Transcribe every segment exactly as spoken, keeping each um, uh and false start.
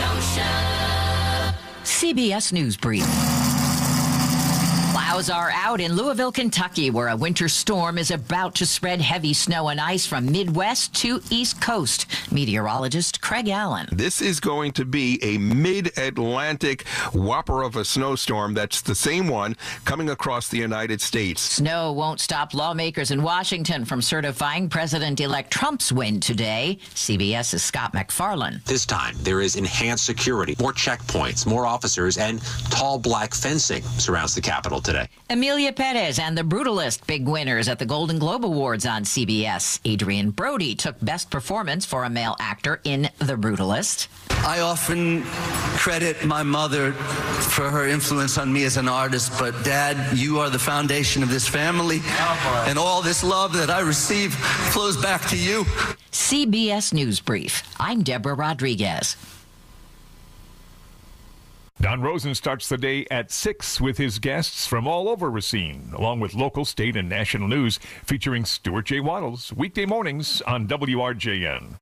Kenosha. C B S News Brief. Clouds are out in Louisville, Kentucky, where a winter storm is about to spread heavy snow and ice from Midwest to East Coast. Meteorologist Craig Allen. This is going to be a mid-Atlantic whopper of a snowstorm that's the same one coming across the United States. Snow won't stop lawmakers in Washington from certifying President-elect Trump's win today. CBS's Scott McFarlane. This time, there is enhanced security, more checkpoints, more officers, and tall black fencing surrounds the Capitol today. Emilia Perez and The Brutalist, big winners at the Golden Globe Awards on C B S. Adrian Brody took Best Performance for a male actor in The Brutalist. I often credit my mother for her influence on me as an artist, but Dad, you are the foundation of this family, and all this love that I receive flows back to you. C B S News Brief. I'm Deborah Rodriguez. Don Rosen starts the day at six with his guests from all over Racine, along with local, state, and national news, featuring Stuart J. Waddles, weekday mornings on W R J N.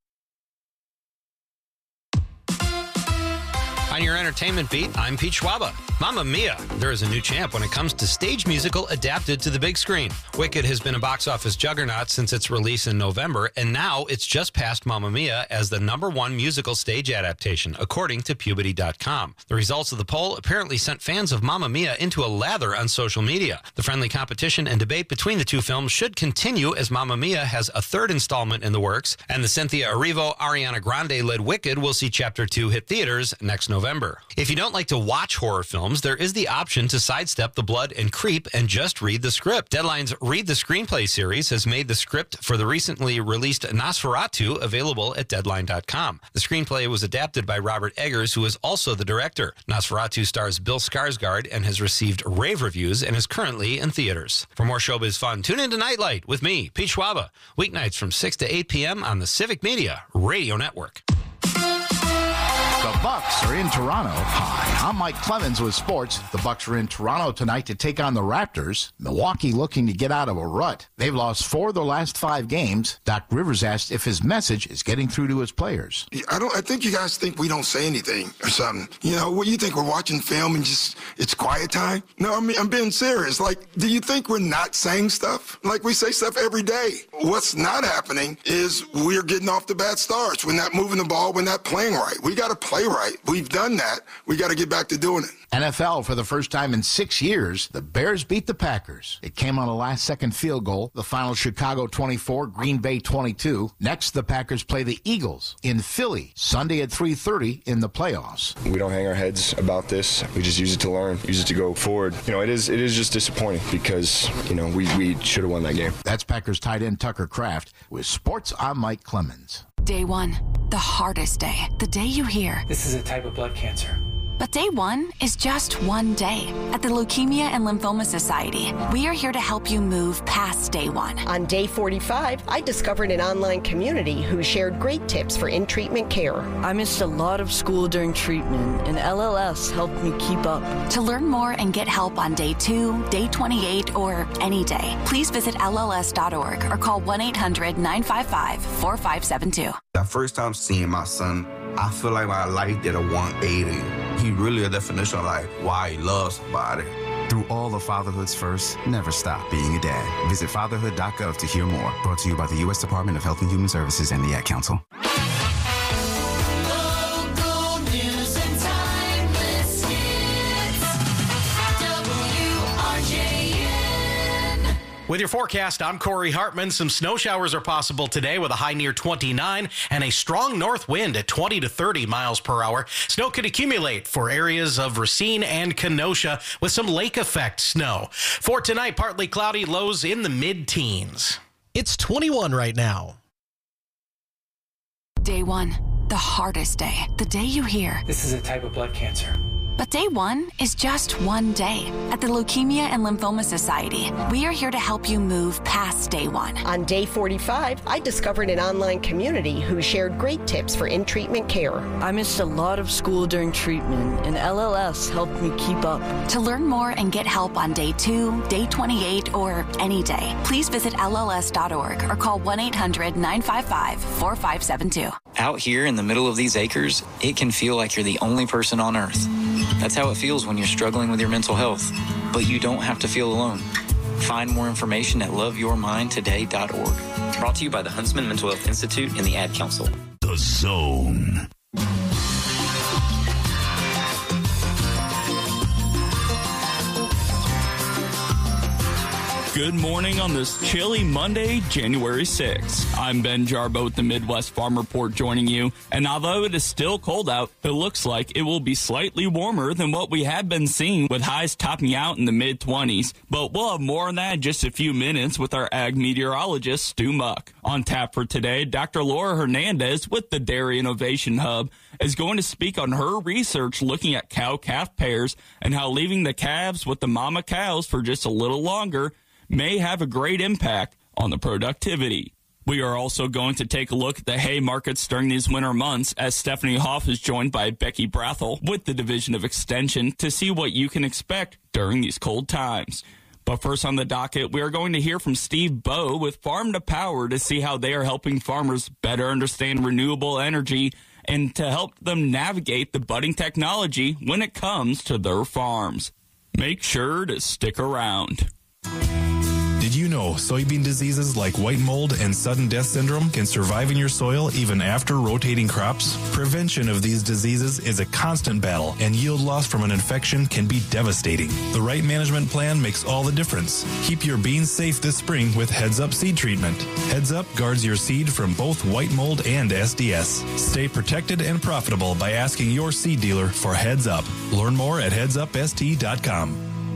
On your entertainment beat, I'm Pete Schwaba. Mamma Mia! There is a new champ when it comes to stage musical adapted to the big screen. Wicked has been a box office juggernaut since its release in November, and now it's just passed Mamma Mia as the number one musical stage adaptation, according to Puberty dot com. The results of the poll apparently sent fans of Mamma Mia into a lather on social media. The friendly competition and debate between the two films should continue as Mamma Mia has a third installment in the works, and the Cynthia Erivo, Ariana Grande-led Wicked will see Chapter two hit theaters next November. If you don't like to watch horror films, there is the option to sidestep the blood and creep and just read the script. Deadline's Read the Screenplay series has made the script for the recently released Nosferatu available at Deadline dot com. The screenplay was adapted by Robert Eggers, who is also the director. Nosferatu stars Bill Skarsgård and has received rave reviews and is currently in theaters. For more showbiz fun, tune into Nightlight with me, Pete Schwaba, weeknights from six to eight p.m. on the Civic Media Radio Network. The Bucks are in Toronto. Hi, I'm Mike Clemens with sports. The Bucks are in Toronto tonight to take on the Raptors. Milwaukee looking to get out of a rut. They've lost four of their last five games. Doc Rivers asked if his message is getting through to his players. I don't. I think you guys think we don't say anything or something. You know, what do you think, we're watching film and just it's quiet time? No, I mean, I'm being serious. Like, do you think we're not saying stuff? Like, we say stuff every day. What's not happening is we're getting off to bad starts. We're not moving the ball. We're not playing right. We got to play right. We've done that. We got to get back to doing it. N F L, for the first time in six years, the Bears beat the Packers. It came on a last-second field goal. The final, Chicago twenty-four, Green Bay twenty-two. Next, the Packers play the Eagles in Philly, Sunday at three thirty in the playoffs. We don't hang our heads about this. We just use it to learn, use it to go forward. You know, it is it is just disappointing because, you know, we, we should have won that game. That's Packers tight end Tucker Kraft. With sports, I'm Mike Clemens. Day one, the hardest day. The day you hear, this is a type of blood cancer. But day one is just one day. At the Leukemia and Lymphoma Society, we are here to help you move past day one. On day forty-five, I discovered an online community who shared great tips for in-treatment care. I missed a lot of school during treatment, and L L S helped me keep up. To learn more and get help on day two, day twenty-eight, or any day, please visit L L S dot org or call one eight hundred nine five five four five seven two. The first time seeing my son, I feel like my life did a one eighty. He really a definition of like why he loves somebody. Through all of fatherhood's first, never stop being a dad. Visit fatherhood dot gov to hear more. Brought to you by the U S Department of Health and Human Services and the Ad Council. Local news and timeless hits. W R J N. With your forecast, I'm Corey Hartman. Some snow showers are possible today with a high near twenty-nine and a strong north wind at twenty to thirty miles per hour. Snow could accumulate for areas of Racine and Kenosha with some lake effect snow. For tonight, partly cloudy, lows in the mid-teens. It's twenty-one right now. Day one, the hardest day. The day you hear, this is a type of blood cancer. But day one is just one day. At the Leukemia and Lymphoma Society, we are here to help you move past day one. On day forty-five, I discovered an online community who shared great tips for in-treatment care. I missed a lot of school during treatment, and L L S helped me keep up. To learn more and get help on day two, day twenty-eight, or any day, please visit L L S dot org or call one eight hundred nine five five four five seven two. Out here in the middle of these acres, it can feel like you're the only person on earth. That's how it feels when you're struggling with your mental health. But you don't have to feel alone. Find more information at love your mind today dot org. Brought to you by the Huntsman Mental Health Institute and the Ad Council. The Zone. Good morning on this chilly Monday, January sixth. I'm Ben Jarbo with the Midwest Farm Report joining you. And although it is still cold out, it looks like it will be slightly warmer than what we have been seeing, with highs topping out in the mid twenties. But we'll have more on that in just a few minutes with our ag meteorologist, Stu Muck. On tap for today, Doctor Laura Hernandez with the Dairy Innovation Hub is going to speak on her research looking at cow-calf pairs and how leaving the calves with the mama cows for just a little longer may have a great impact on the productivity. We are also going to take a look at the hay markets during these winter months as Stephanie Hoff is joined by Becky Brathel with the Division of Extension to see what you can expect during these cold times. But first on the docket, we are going to hear from Steve Bowe with Farm to Power to see how they are helping farmers better understand renewable energy and to help them navigate the budding technology when it comes to their farms. Make sure to stick around. Did you know soybean diseases like white mold and sudden death syndrome can survive in your soil even after rotating crops? Prevention of these diseases is a constant battle, and yield loss from an infection can be devastating. The right management plan makes all the difference. Keep your beans safe this spring with Heads Up Seed Treatment. Heads Up guards your seed from both white mold and S D S. Stay protected and profitable by asking your seed dealer for Heads Up. Learn more at heads up s t dot com.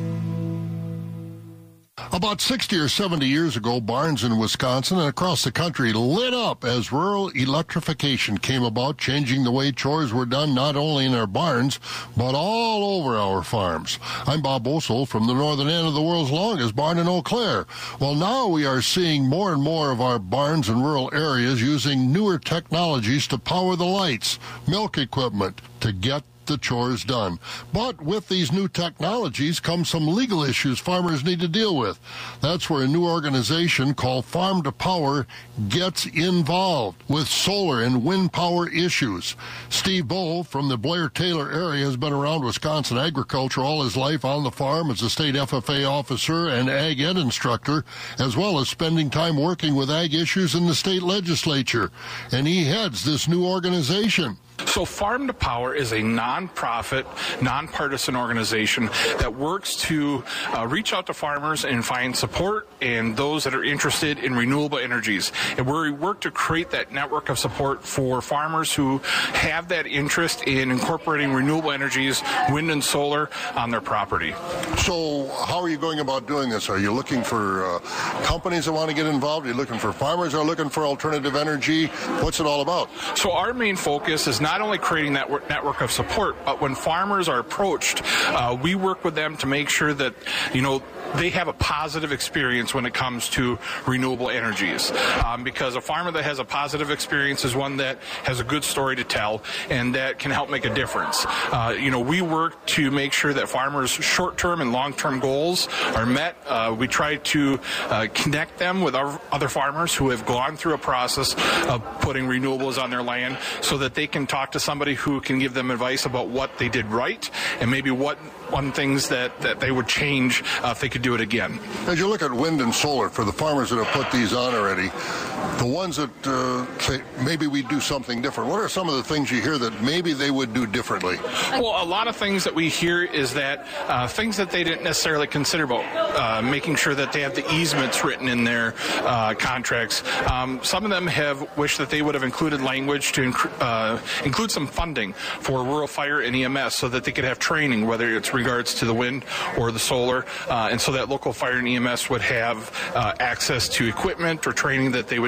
About sixty or seventy years ago, barns in Wisconsin and across the country lit up as rural electrification came about, changing the way chores were done not only in our barns, but all over our farms. I'm Bob Osel from the northern end of the world's longest barn in Eau Claire. Well, now we are seeing more and more of our barns in rural areas using newer technologies to power the lights, milk equipment, to get the chores done. But with these new technologies come some legal issues farmers need to deal with. That's where a new organization called Farm to Power gets involved with solar and wind power issues. Steve Bowe from the Blair Taylor area has been around Wisconsin agriculture all his life on the farm as a state F F A officer and ag ed instructor, as well as spending time working with ag issues in the state legislature. And he heads this new organization. So Farm to Power is a nonprofit, nonpartisan organization that works to uh, reach out to farmers and find support and those that are interested in renewable energies. And we work to create that network of support for farmers who have that interest in incorporating renewable energies, wind and solar, on their property. So how are you going about doing this? Are you looking for uh, companies that want to get involved? Are you looking for farmers that are looking for alternative energy? What's it all about? So our main focus is not only creating that network of support, but when farmers are approached, uh, we work with them to make sure that, you know, they have a positive experience when it comes to renewable energies. Um, because a farmer that has a positive experience is one that has a good story to tell and that can help make a difference. Uh, you know, we work to make sure that farmers' short-term and long-term goals are met. Uh, we try to uh, connect them with our other farmers who have gone through a process of putting renewables on their land so that they can talk to somebody who can give them advice about what they did right and maybe what one things that, that they would change uh, if they could do it again. As you look at wind and solar, for the farmers that have put these on already, the ones that uh, say maybe we do something different, what are some of the things you hear that maybe they would do differently? Well, a lot of things that we hear is that uh, things that they didn't necessarily consider about uh, making sure that they have the easements written in their uh, contracts. Um, some of them have wished that they would have included language to inc- uh, include some funding for rural fire and E M S so that they could have training, whether it's regards to the wind or the solar, uh, and so that local fire and E M S would have uh, access to equipment or training that they would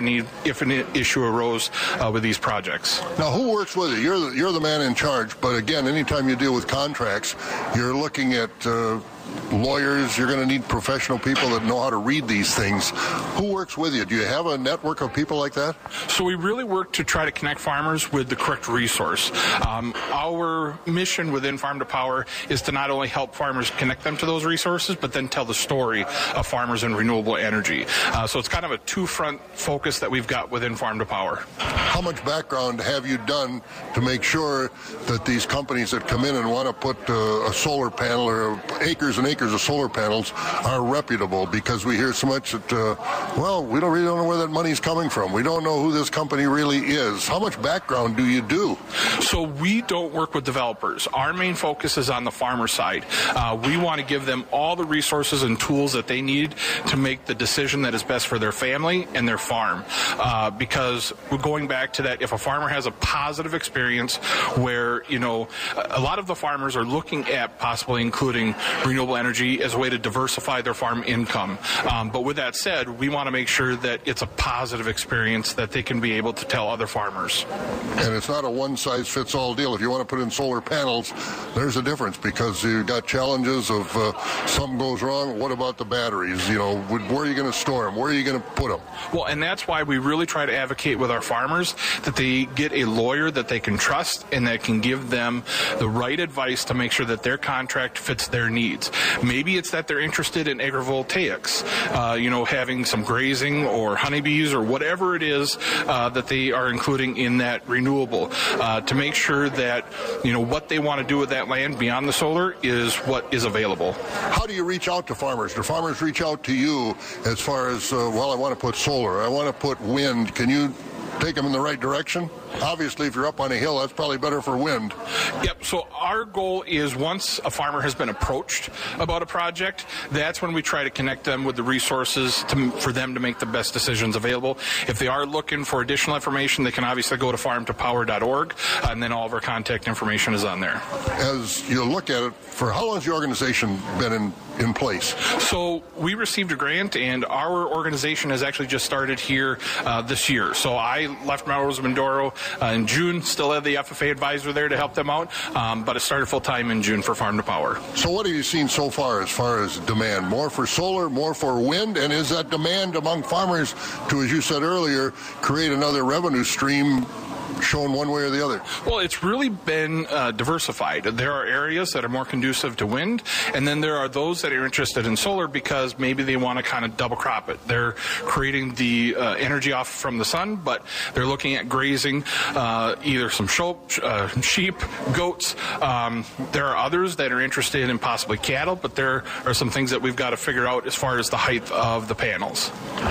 need if an issue arose uh, with these projects. Now, who works with you? You're the, you're the man in charge, but again, anytime you deal with contracts, you're looking at uh, lawyers. You're going to need professional people that know how to read these things. Who works with you? Do you have a network of people like that? So we really work to try to connect farmers with the correct resource. Um, our mission within Farm to Power is to not only help farmers connect them to those resources, but then tell the story of farmers and renewable energy. Uh, so it's kind of a two-front focus that we've got within Farm to Power. How much background have you done to make sure that these companies that come in and want to put uh, a solar panel or acres and acres of solar panels are reputable? Because we hear so much that, uh, well, we don't really don't know where that money's coming from. We don't know who this company really is. How much background do you do? So we don't work with developers. Our main focus is on the farmer side. Uh, we want to give them all the resources and tools that they need to make the decision that is best for their family and their farm. Uh, because we're going back to that, if a farmer has a positive experience where, you know, a lot of the farmers are looking at possibly including renewable energy as a way to diversify their farm income. Um, but with that said, we want to make sure that it's a positive experience that they can be able to tell other farmers. And it's not a one-size-fits-all deal. If you want to put in solar panels, there's a difference because you've got challenges of uh, something goes wrong. What about the batteries? You know, where are you going to store them? Where are you going to put them? Well, and that's why we really try to advocate with our farmers that they get a lawyer that they can trust and that can give them the right advice to make sure that their contract fits their needs. Maybe it's that they're interested in agrivoltaics, uh, you know, having some grazing or honeybees or whatever it is uh, that they are including in that renewable uh, to make sure that, you know, what they want to do with that land beyond the solar is what is available. How do you reach out to farmers? Do farmers reach out to you as far as, uh, well, I want to put solar, I want to put wind. Can you take them in the right direction? Obviously, if you're up on a hill, that's probably better for wind. Yep. So our goal is once a farmer has been approached about a project, that's when we try to connect them with the resources to, for them to make the best decisions available. If they are looking for additional information, they can obviously go to farm to power dot org, and then all of our contact information is on there. As you look at it, for how long has your organization been in, in place? So we received a grant, and our organization has actually just started here uh, this year. So I left Melrose Mindoro Uh, in June, still had the F F A advisor there to help them out, um, but it started full-time in June for Farm to Power. So what have you seen so far as far as demand? More for solar, more for wind, and is that demand among farmers to, as you said earlier, create another revenue stream shown one way or the other? Well, it's really been uh, diversified. There are areas that are more conducive to wind, and then there are those that are interested in solar because maybe they want to kind of double crop it. They're creating the uh, energy off from the sun, but they're looking at grazing uh, either some sheep, uh, sheep goats. Um, there are others that are interested in possibly cattle, but there are some things that we've got to figure out as far as the height of the panels.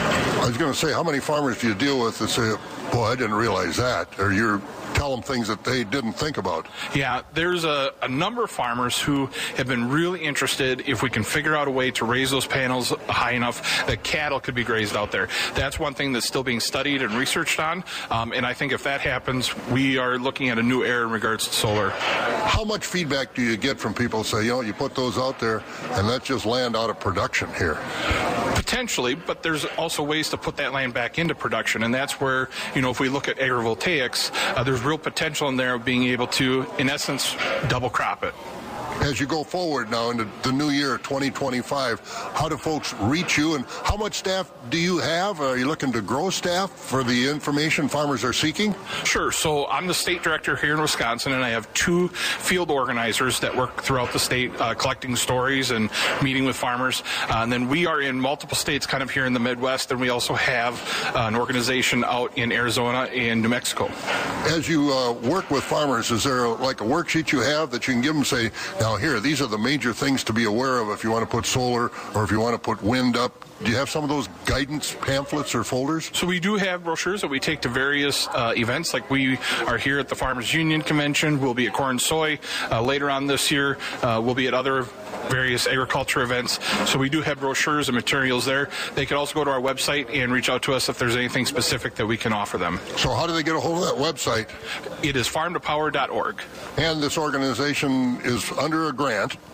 I was going to say, how many farmers do you deal with that say, boy, I didn't realize that, or you tell them things that they didn't think about? Yeah, there's a, a number of farmers who have been really interested if we can figure out a way to raise those panels high enough that cattle could be grazed out there. That's one thing that's still being studied and researched on, um, and I think if that happens, we are looking at a new era in regards to solar. How much feedback do you get from people who say, you know, you put those out there and let's just land out of production here? Potentially, but there's also ways to put that land back into production, and that's where, you know, if we look at agrivoltaics, uh, there's real potential in there of being able to, in essence, double crop it. As you go forward now into the new year, twenty twenty-five, how do folks reach you, and how much staff do you have? Are you looking to grow staff for the information farmers are seeking? Sure. So I'm the state director here in Wisconsin, and I have two field organizers that work throughout the state uh, collecting stories and meeting with farmers. Uh, and then we are in multiple states kind of here in the Midwest, and we also have uh, an organization out in Arizona and New Mexico. As you uh, work with farmers, is there like a worksheet you have that you can give them, say, now here, these are the major things to be aware of if you want to put solar or if you want to put wind up? Do you have some of those guidance pamphlets or folders? So we do have brochures that we take to various uh, events. Like we are here at the Farmers Union Convention. We'll be at Corn Soy uh, later on this year. Uh, we'll be at other various agriculture events. So we do have brochures and materials there. They can also go to our website and reach out to us if there's anything specific that we can offer them. So how do they get a hold of that website? It is farm to power dot org. And this organization is under a grant.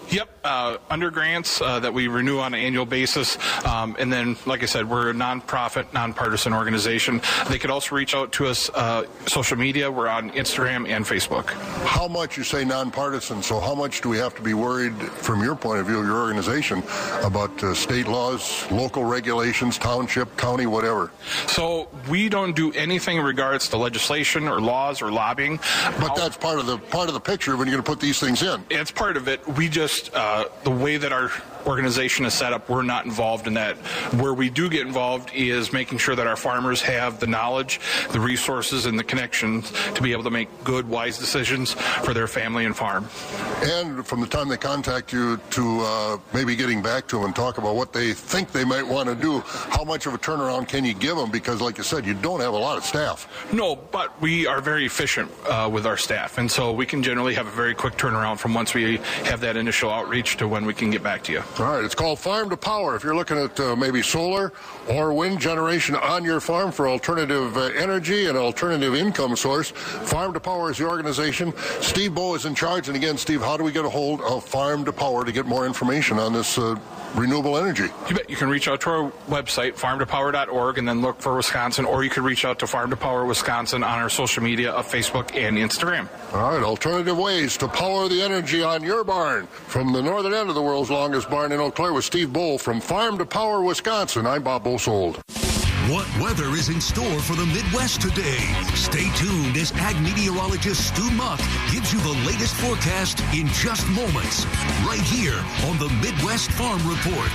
Yep, uh, under grants uh, that we renew on an annual basis. Um, and then, like I said, we're a nonprofit, nonpartisan organization. They could also reach out to us uh, social media. We're on Instagram and Facebook. How much, you say nonpartisan, so how much do we have to be worried from your point of view, your organization, about uh, state laws, local regulations, township, county, whatever? So we don't do anything in regards to legislation or laws or lobbying. But that's part of the part of the picture when you're going to put these things in. It's part of it. We just, uh, the way that our organization is set up, we're not involved in that. Where we do get involved is making sure that our farmers have the knowledge, the resources, and the connections to be able to make good, wise decisions for their family and farm. And from the time they contact you to uh, maybe getting back to them and talk about what they think they might want to do, how much of a turnaround can you give them? Because like you said, you don't have a lot of staff. No, but we are very efficient uh, with our staff. And so we can generally have a very quick turnaround from once we have that initial outreach to when we can get back to you. All right, it's called Farm to Power. If you're looking at uh, maybe solar or wind generation on your farm for alternative uh, energy and alternative income source, Farm to Power is the organization. Steve Bowe is in charge. And again, Steve, how do we get a hold of Farm to Power to get more information on this uh, renewable energy? You bet. You can reach out to our website, farm to power dot org, and then look for Wisconsin, or you can reach out to Farm to Power Wisconsin on our social media of Facebook and Instagram. All right, alternative ways to power the energy on your barn. From the northern end of the world's longest barn in Eau Claire with Steve Bowe from Farm to Power Wisconsin. I'm Bob Bosold. What weather is in store for the Midwest today? Stay tuned as ag meteorologist Stu Muck gives you the latest forecast in just moments, right here on the Midwest Farm Report.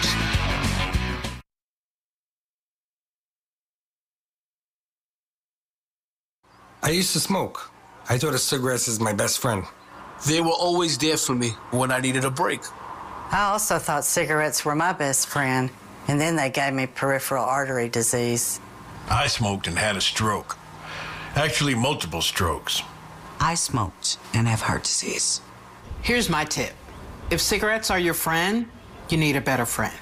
I used to smoke. I thought of cigarettes as my best friend. They were always there for me when I needed a break. I also thought cigarettes were my best friend, and then they gave me peripheral artery disease. I smoked and had a stroke. Actually, multiple strokes. I smoked and have heart disease. Here's my tip. If cigarettes are your friend, you need a better friend.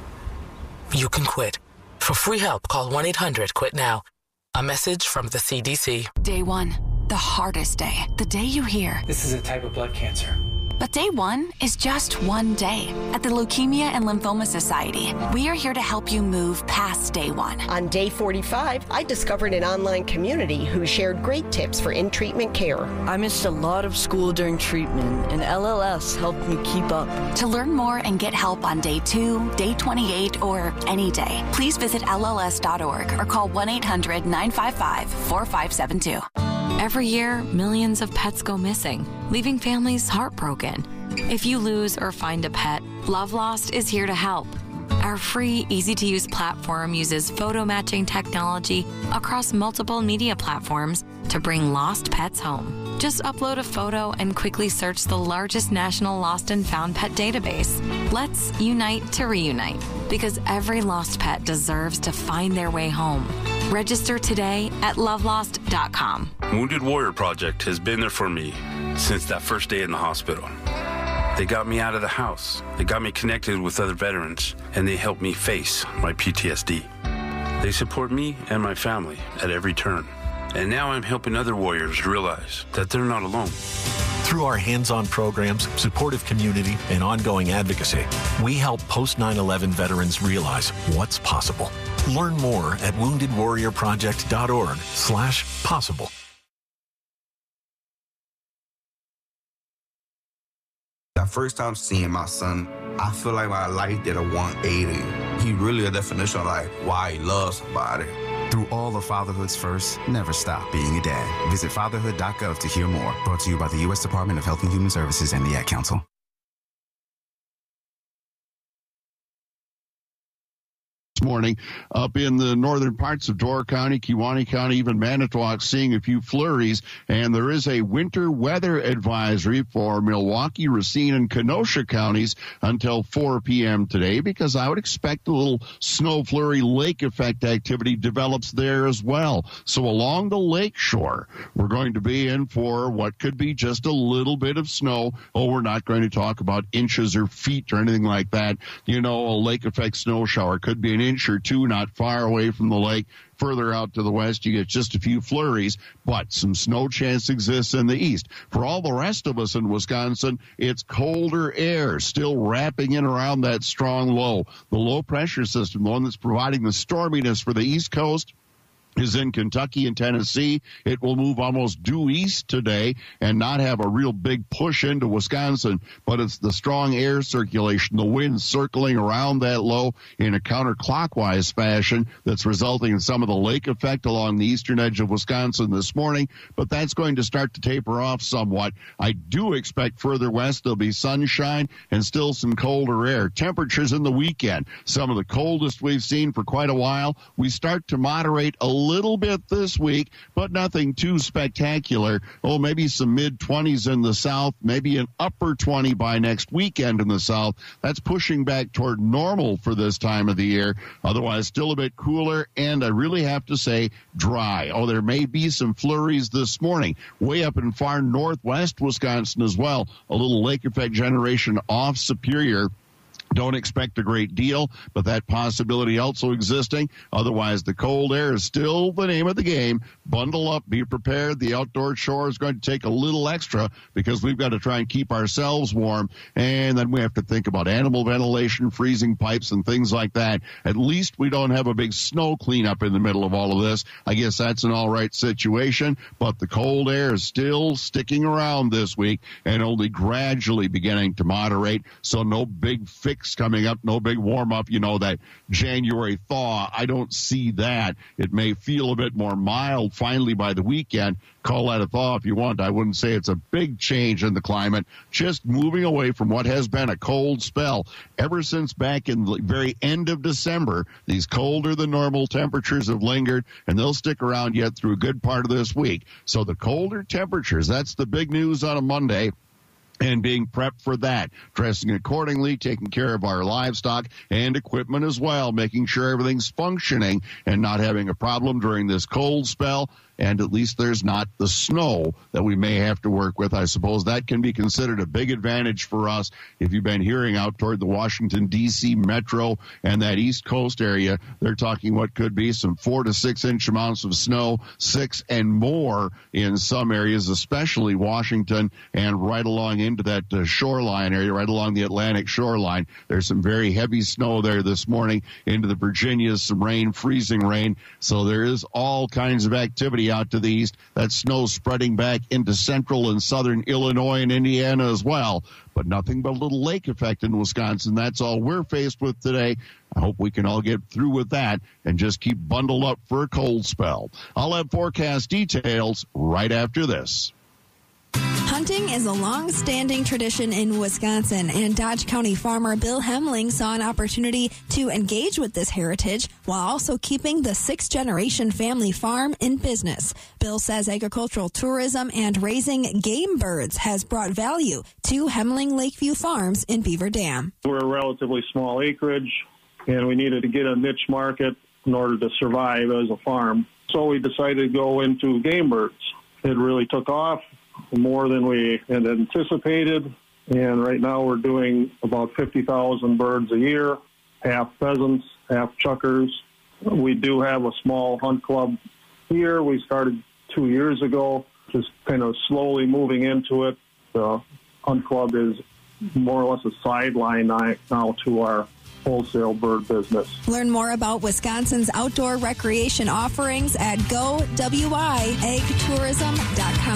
You can quit. For free help, call one eight hundred quit now. A message from the C D C. Day one, the hardest day. The day you hear, This is a type of blood cancer. but day one is just one day. At the Leukemia and Lymphoma Society, we are here to help you move past day one. On day forty-five, I discovered an online community who shared great tips for in-treatment care. I missed a lot of school during treatment, and L L S helped me keep up. To learn more and get help on day two, day twenty-eight, or any day, please visit L L S dot org or call one eight hundred nine five five four five seven two. Every year, millions of pets go missing, leaving families heartbroken. If you lose or find a pet, Love Lost is here to help. Our free, easy-to-use platform uses photo matching technology across multiple media platforms to bring lost pets home. Just upload a photo and quickly search the largest national lost and found pet database. Let's unite to reunite, because every lost pet deserves to find their way home. Register today at love lost dot com. Wounded Warrior Project has been there for me since that first day in the hospital. They got me out of the house. They got me connected with other veterans, and they helped me face my P T S D. They support me and my family at every turn. And now I'm helping other warriors realize that they're not alone. Through our hands-on programs, supportive community, and ongoing advocacy, we help post nine eleven veterans realize what's possible. Learn more at wounded warrior project dot org slash possible. That first time seeing my son, I feel like my life did a one eighty. He really a definition of like why he loves somebody. Through all of fatherhood's first, never stop being a dad. Visit fatherhood dot gov to hear more. Brought to you by the U S Department of Health and Human Services and the Ad Council. Morning up in the northern parts of Door County, Kewaunee County, even Manitowoc, seeing a few flurries, and there is a winter weather advisory for Milwaukee, Racine, and Kenosha counties until four p.m. today, because I would expect a little snow flurry lake effect activity develops there as well. So along the lake shore, we're going to be in for what could be just a little bit of snow. Oh, we're not going to talk about inches or feet or anything like that. You know, a lake effect snow shower could be an inch inch or two not far away from the lake. Further out to the west, you get just a few flurries, but some snow chance exists in the east. For all the rest of us in Wisconsin, it's colder air still wrapping in around that strong low. The low pressure system, the one that's providing the storminess for the East Coast, is in Kentucky and Tennessee. It will move almost due east today and not have a real big push into Wisconsin, but it's the strong air circulation, the wind circling around that low in a counterclockwise fashion that's resulting in some of the lake effect along the eastern edge of Wisconsin this morning, but that's going to start to taper off somewhat. I do expect further west there'll be sunshine and still some colder air. Temperatures in the weekend, some of the coldest we've seen for quite a while. We start to moderate a little bit this week, but nothing too spectacular. Oh, maybe some mid twenties in the south, maybe an upper twenty by next weekend in the south. That's pushing back toward normal for this time of the year. Otherwise, still a bit cooler, and I really have to say dry. Oh, there may be some flurries this morning way up in far northwest Wisconsin as well. A little lake effect generation off Superior. Don't expect a great deal, but that possibility also existing. Otherwise, the cold air is still the name of the game. Bundle up, be prepared. The outdoor chore is going to take a little extra because we've got to try and keep ourselves warm. And then we have to think about animal ventilation, freezing pipes, and things like that. At least we don't have a big snow cleanup in the middle of all of this. I guess that's an all right situation, but the cold air is still sticking around this week and only gradually beginning to moderate. So no big fix coming up, no big warm-up, you know, that January thaw. I don't see that. It may feel a bit more mild finally by the weekend. Call that a thaw if you want. I wouldn't say it's a big change in the climate, just moving away from what has been a cold spell. Ever since back in the very end of December, these colder than normal temperatures have lingered, and they'll stick around yet through a good part of this week. So the colder temperatures, that's the big news on a Monday. And being prepped for that, dressing accordingly, taking care of our livestock and equipment as well, making sure everything's functioning and not having a problem during this cold spell. And at least there's not the snow that we may have to work with. I suppose that can be considered a big advantage for us. If you've been hearing out toward the Washington, D C metro and that East Coast area, they're talking what could be some four to six inch amounts of snow, six and more in some areas, especially Washington and right along into that uh, shoreline area, right along the Atlantic shoreline. There's some very heavy snow there this morning into the Virginias, some rain, freezing rain. So there is all kinds of activity out to the east. That snow spreading back into central and southern Illinois and Indiana as well. But nothing but a little lake effect in Wisconsin. That's all we're faced with today. I hope we can all get through with that and just keep bundled up for a cold spell. I'll have forecast details right after this. Hunting is a long-standing tradition in Wisconsin, and Dodge County farmer Bill Hemling saw an opportunity to engage with this heritage while also keeping the sixth-generation family farm in business. Bill says agricultural tourism and raising game birds has brought value to Hemling Lakeview Farms in Beaver Dam. We're a relatively small acreage, and we needed to get a niche market in order to survive as a farm. So we decided to go into game birds. It really took off, more than we had anticipated, and right now we're doing about fifty thousand birds a year, half pheasants, half chuckers. We do have a small hunt club here. We started two years ago, just kind of slowly moving into it. The hunt club is more or less a sideline now to our wholesale bird business. Learn more about Wisconsin's outdoor recreation offerings at go w i ag tourism dot com.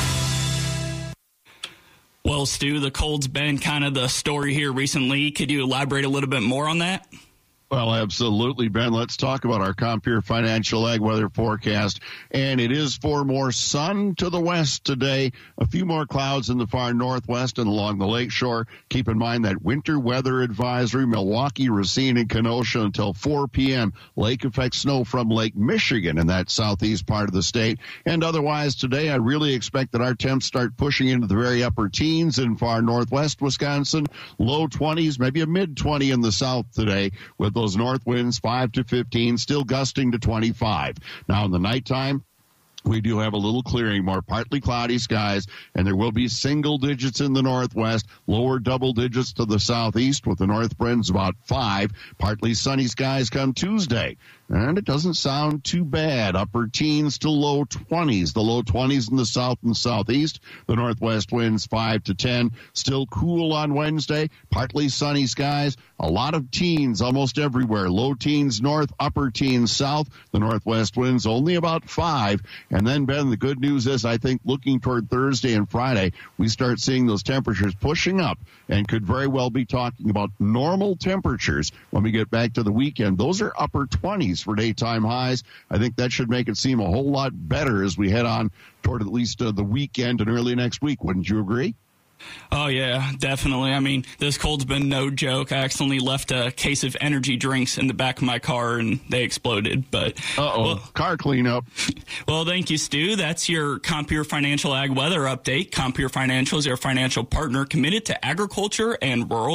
Well, Stu, the cold's been kind of the story here recently. Could you elaborate a little bit more on that? Well, absolutely, Ben. Let's talk about our Compeer Financial Ag Weather forecast. And it is for more sun to the west today. A few more clouds in the far northwest and along the lakeshore. Keep in mind that winter weather advisory, Milwaukee, Racine, and Kenosha until four p.m. Lake effect snow from Lake Michigan in that southeast part of the state. And otherwise today, I really expect that our temps start pushing into the very upper teens in far northwest Wisconsin. Low twenties, maybe a mid twenty in the south today with those north winds five to fifteen, still gusting to twenty-five. Now in the nighttime, We do have a little clearing, more partly cloudy skies, and there will be single digits in the northwest, lower double digits to the southeast with the north winds about five. Partly sunny skies come Tuesday. And it doesn't sound too bad. Upper teens to low twenties. The low twenties in the south and southeast. The northwest winds five to ten. Still cool on Wednesday. Partly sunny skies. A lot of teens almost everywhere. Low teens north, upper teens south. The northwest winds only about five. And then, Ben, the good news is I think looking toward Thursday and Friday, we start seeing those temperatures pushing up and could very well be talking about normal temperatures when we get back to the weekend. Those are upper twenties for daytime highs. I think that should make it seem a whole lot better as we head on toward at least uh, the weekend and early next week. Wouldn't you agree? Oh, yeah, definitely. I mean, this cold's been no joke. I accidentally left a case of energy drinks in the back of my car, and they exploded. But Uh-oh, well, car cleanup. Well, thank you, Stu. That's your Compeer Financial Ag Weather Update. Compeer Financial is your financial partner committed to agriculture and rural.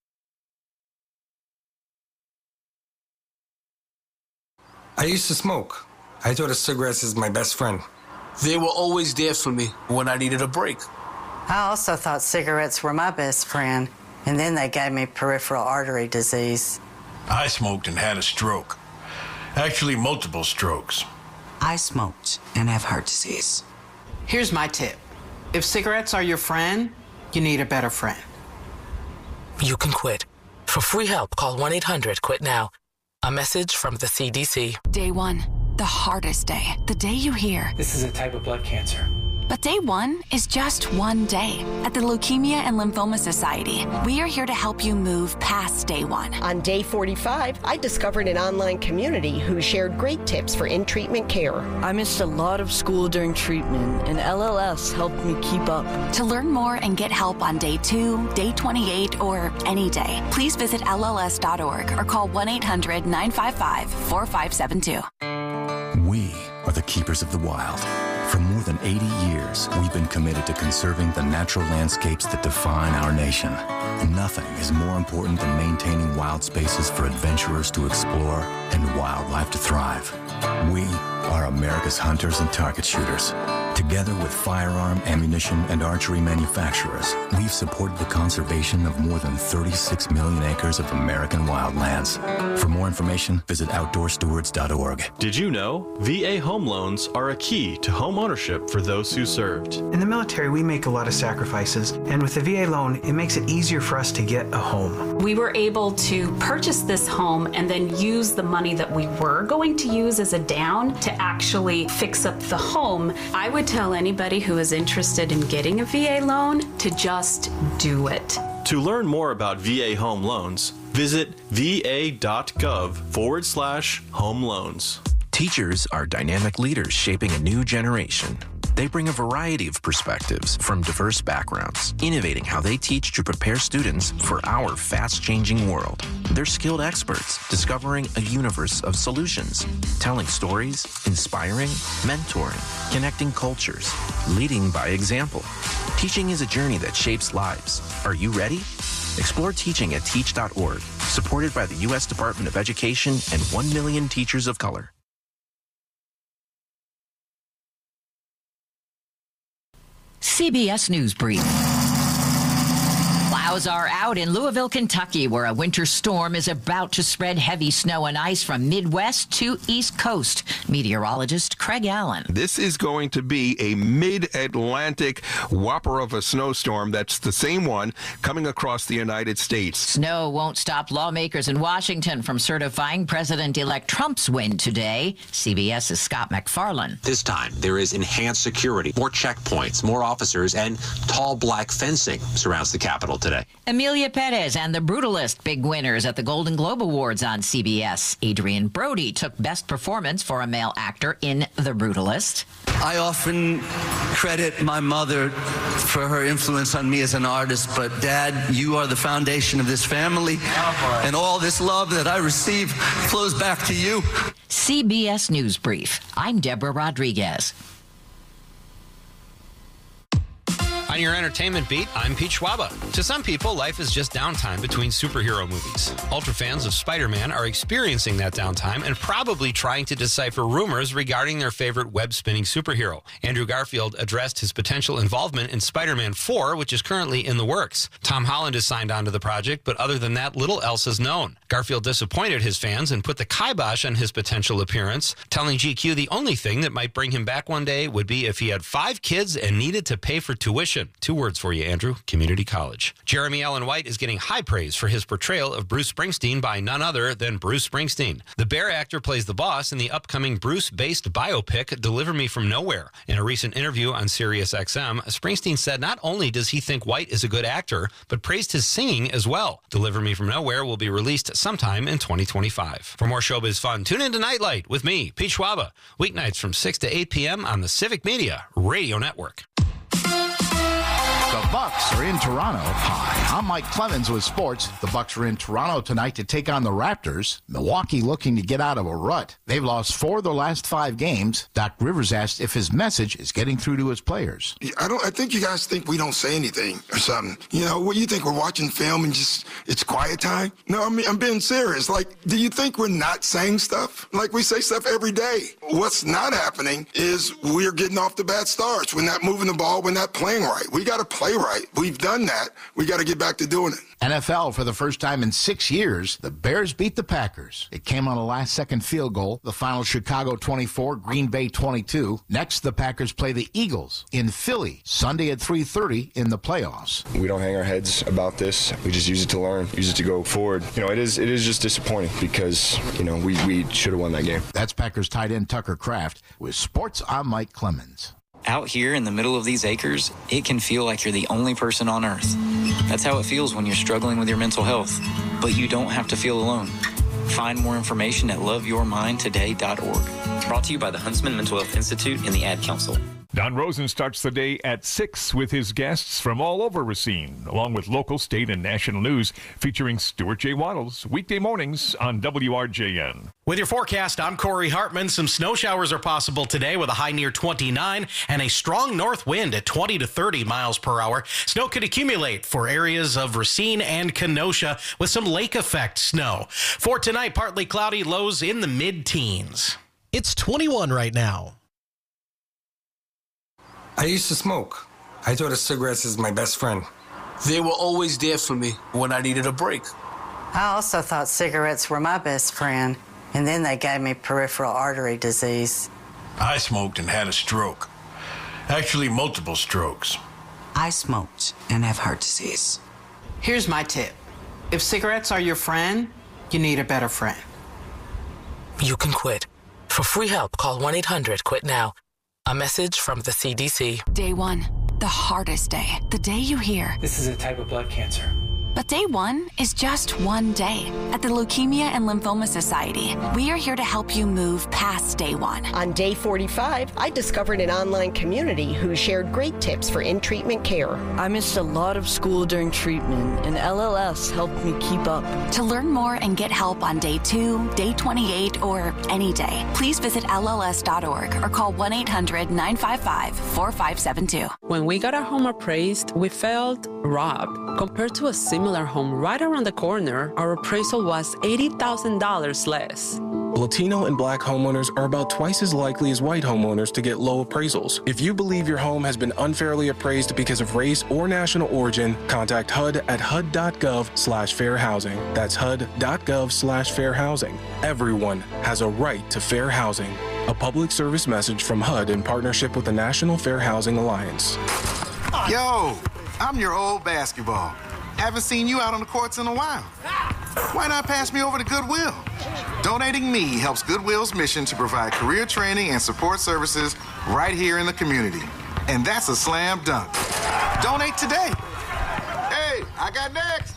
I used to smoke. I thought of cigarettes as my best friend. They were always there for me when I needed a break. I also thought cigarettes were my best friend, and then they gave me peripheral artery disease. I smoked and had a stroke. Actually, multiple strokes. I smoked and have heart disease. Here's my tip. If cigarettes are your friend, you need a better friend. You can quit. For free help, call one eight hundred quit now. A message from the C D C. Day one, the hardest day. The day you hear, this is a type of blood cancer. But day one is just one day. At the Leukemia and Lymphoma Society, we are here to help you move past day one. On day forty-five, I discovered an online community who shared great tips for in-treatment care. I missed a lot of school during treatment, and L L S helped me keep up. To learn more and get help on day two, day twenty-eight, or any day, please visit L L S dot org or call one eight hundred nine five five four five seven two. We are the keepers of the wild. For more than eighty years, we've been committed to conserving the natural landscapes that define our nation. Nothing is more important than maintaining wild spaces for adventurers to explore and wildlife to thrive. We are America's hunters and target shooters. Together with firearm, ammunition, and archery manufacturers, we've supported the conservation of more than thirty-six million acres of American wildlands. For more information, visit outdoor stewards dot org. Did you know V A home loans are a key to home ownership for those who served? In the military, we make a lot of sacrifices, and with the V A loan, it makes it easier for us to get a home. We were able to purchase this home and then use the money that we were going to use as a down to actually fix up the home. I would tell anybody who is interested in getting a V A loan to just do it. To learn more about V A home loans, visit va.gov forward slash home loans. Teachers are dynamic leaders shaping a new generation. They bring a variety of perspectives from diverse backgrounds, innovating how they teach to prepare students for our fast-changing world. They're skilled experts, discovering a universe of solutions, telling stories, inspiring, mentoring, connecting cultures, leading by example. Teaching is a journey that shapes lives. Are you ready? Explore teaching at teach dot org, supported by the U S Department of Education and one million teachers of color. C B S News Brief. Clouds are out in Louisville, Kentucky, where a winter storm is about to spread heavy snow and ice from Midwest to East Coast. Meteorologist Craig Allen. This is going to be a mid-Atlantic whopper of a snowstorm. That's the same one coming across the United States. Snow won't stop lawmakers in Washington from certifying President-elect Trump's win today. CBS's Scott McFarlane. This time, there is enhanced security, more checkpoints, more officers, and tall black fencing surrounds the Capitol today. Emilia Perez and The Brutalist, big winners at the Golden Globe Awards on C B S. Adrian Brody took Best Performance for a male actor in The Brutalist. I often credit my mother for her influence on me as an artist, but Dad, you are the foundation of this family, and all this love that I receive flows back to you. C B S News Brief. I'm Deborah Rodriguez. On your entertainment beat, I'm Pete Schwaba. To some people, life is just downtime between superhero movies. Ultra fans of Spider-Man are experiencing that downtime and probably trying to decipher rumors regarding their favorite web-spinning superhero. Andrew Garfield addressed his potential involvement in Spider-Man four, which is currently in the works. Tom Holland is signed on to the project, but other than that, little else is known. Garfield disappointed his fans and put the kibosh on his potential appearance, telling G Q the only thing that might bring him back one day would be if he had five kids and needed to pay for tuition. Two words for you, Andrew. Community college. Jeremy Allen White is getting high praise for his portrayal of Bruce Springsteen by none other than Bruce Springsteen. The Bear actor plays the boss in the upcoming Bruce-based biopic Deliver Me From Nowhere. In a recent interview on Sirius X M, Springsteen said not only does he think White is a good actor, but praised his singing as well. Deliver Me From Nowhere will be released sometime in twenty twenty-five. For more showbiz fun, tune into Nightlight with me, Pete Schwaba, weeknights from six to eight p.m. on the Civic Media Radio Network. The Bucks are in Toronto. Hi, I'm Mike Clemens with sports. The Bucks are in Toronto tonight to take on the Raptors. Milwaukee looking to get out of a rut. They've lost four of their last five games. Doc Rivers asked if his message is getting through to his players. I don't. I think you guys think we don't say anything or something. You know, what you think we're watching film and just it's quiet time? No, I mean I'm being serious. Like, do you think we're not saying stuff? Like we say stuff every day. What's not happening is we're getting off to bad starts. We're not moving the ball. We're not playing right. We got to play right. We've done that. We got to get back to doing it. N F L, for the first time in six years, the Bears beat the Packers. It came on a last-second field goal. The final Chicago twenty-four, Green Bay twenty-two. Next, the Packers play the Eagles in Philly, Sunday at three thirty in the playoffs. We don't hang our heads about this. We just use it to learn, use it to go forward. You know, it is it is just disappointing because, you know, we, we should have won that game. That's Packers tight end Tucker Kraft. With sports, I'm Mike Clemens. Out here in the middle of these acres, it can feel like you're the only person on earth. That's how it feels when you're struggling with your mental health. But you don't have to feel alone. Find more information at love your mind today dot org. Brought to you by the Huntsman Mental Health Institute and the Ad Council. Don Rosen starts the day at six with his guests from all over Racine, along with local, state, and national news, featuring Stuart J. Waddles, weekday mornings on W R J N. With your forecast, I'm Corey Hartman. Some snow showers are possible today with a high near twenty-nine and a strong north wind at twenty to thirty miles per hour. Snow could accumulate for areas of Racine and Kenosha with some lake effect snow. For tonight, partly cloudy, lows in the mid-teens. It's twenty-one right now. I used to smoke. I thought of cigarettes as my best friend. They were always there for me when I needed a break. I also thought cigarettes were my best friend, and then they gave me peripheral artery disease. I smoked and had a stroke. Actually, multiple strokes. I smoked and have heart disease. Here's my tip. If cigarettes are your friend, you need a better friend. You can quit. For free help, call one eight hundred quit now. A message from the C D C. Day one, the hardest day. The day you hear, this is a type of blood cancer. But day one is just one day. At the Leukemia and Lymphoma Society, we are here to help you move past day one. On day forty-five, I discovered an online community who shared great tips for in-treatment care. I missed a lot of school during treatment, and L L S helped me keep up. To learn more and get help on day two, day twenty-eight, or any day, please visit L L S dot org or call one eight hundred nine five five four five seven two. When we got our home appraised, we felt robbed. Compared to a similar home right around the corner, our appraisal was eighty thousand dollars less. Latino and black homeowners are about twice as likely as white homeowners to get low appraisals. If you believe your home has been unfairly appraised because of race or national origin, contact H U D at H U D dot gov slash fair housing. That's H U D dot gov slash fair housing. Everyone has a right to fair housing. A public service message from H U D in partnership with the National Fair Housing Alliance. Yo, I'm your old basketball. Haven't seen you out on the courts in a while. Why not pass me over to Goodwill? Donating me helps Goodwill's mission to provide career training and support services right here in the community. And that's a slam dunk. Donate today. Hey, I got next.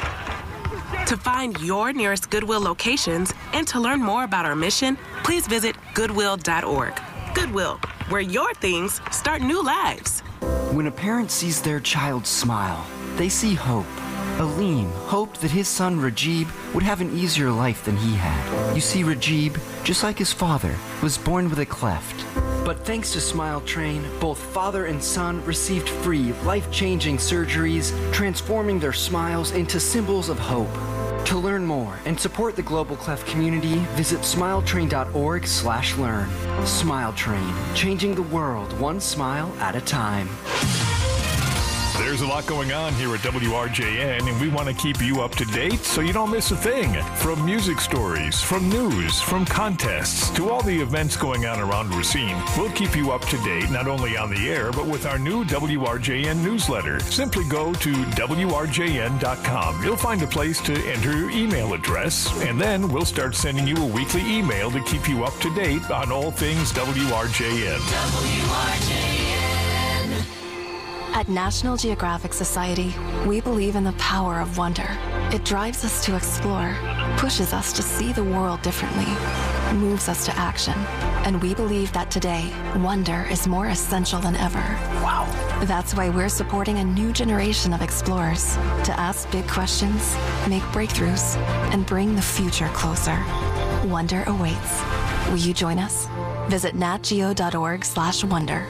To find your nearest Goodwill locations and to learn more about our mission, please visit goodwill dot org. Goodwill, where your things start new lives. When a parent sees their child smile, they see hope. Aleem hoped that his son Rajib would have an easier life than he had. You see, Rajib, just like his father, was born with a cleft. But thanks to Smile Train, both father and son received free, life-changing surgeries, transforming their smiles into symbols of hope. To learn more and support the Global Clef community, visit smiletrain.org slash learn. Smile Train, changing the world one smile at a time. There's a lot going on here at W R J N, and we want to keep you up to date so you don't miss a thing. From music stories, from news, from contests, to all the events going on around Racine, we'll keep you up to date not only on the air, but with our new W R J N newsletter. Simply go to W R J N dot com. You'll find a place to enter your email address, and then we'll start sending you a weekly email to keep you up to date on all things W R J N. W R J N. At National Geographic Society, we believe in the power of wonder. It drives us to explore, pushes us to see the world differently, moves us to action. And we believe that today, wonder is more essential than ever. Wow. That's why we're supporting a new generation of explorers to ask big questions, make breakthroughs, and bring the future closer. Wonder awaits. Will you join us? Visit natgeo.org slash wonder.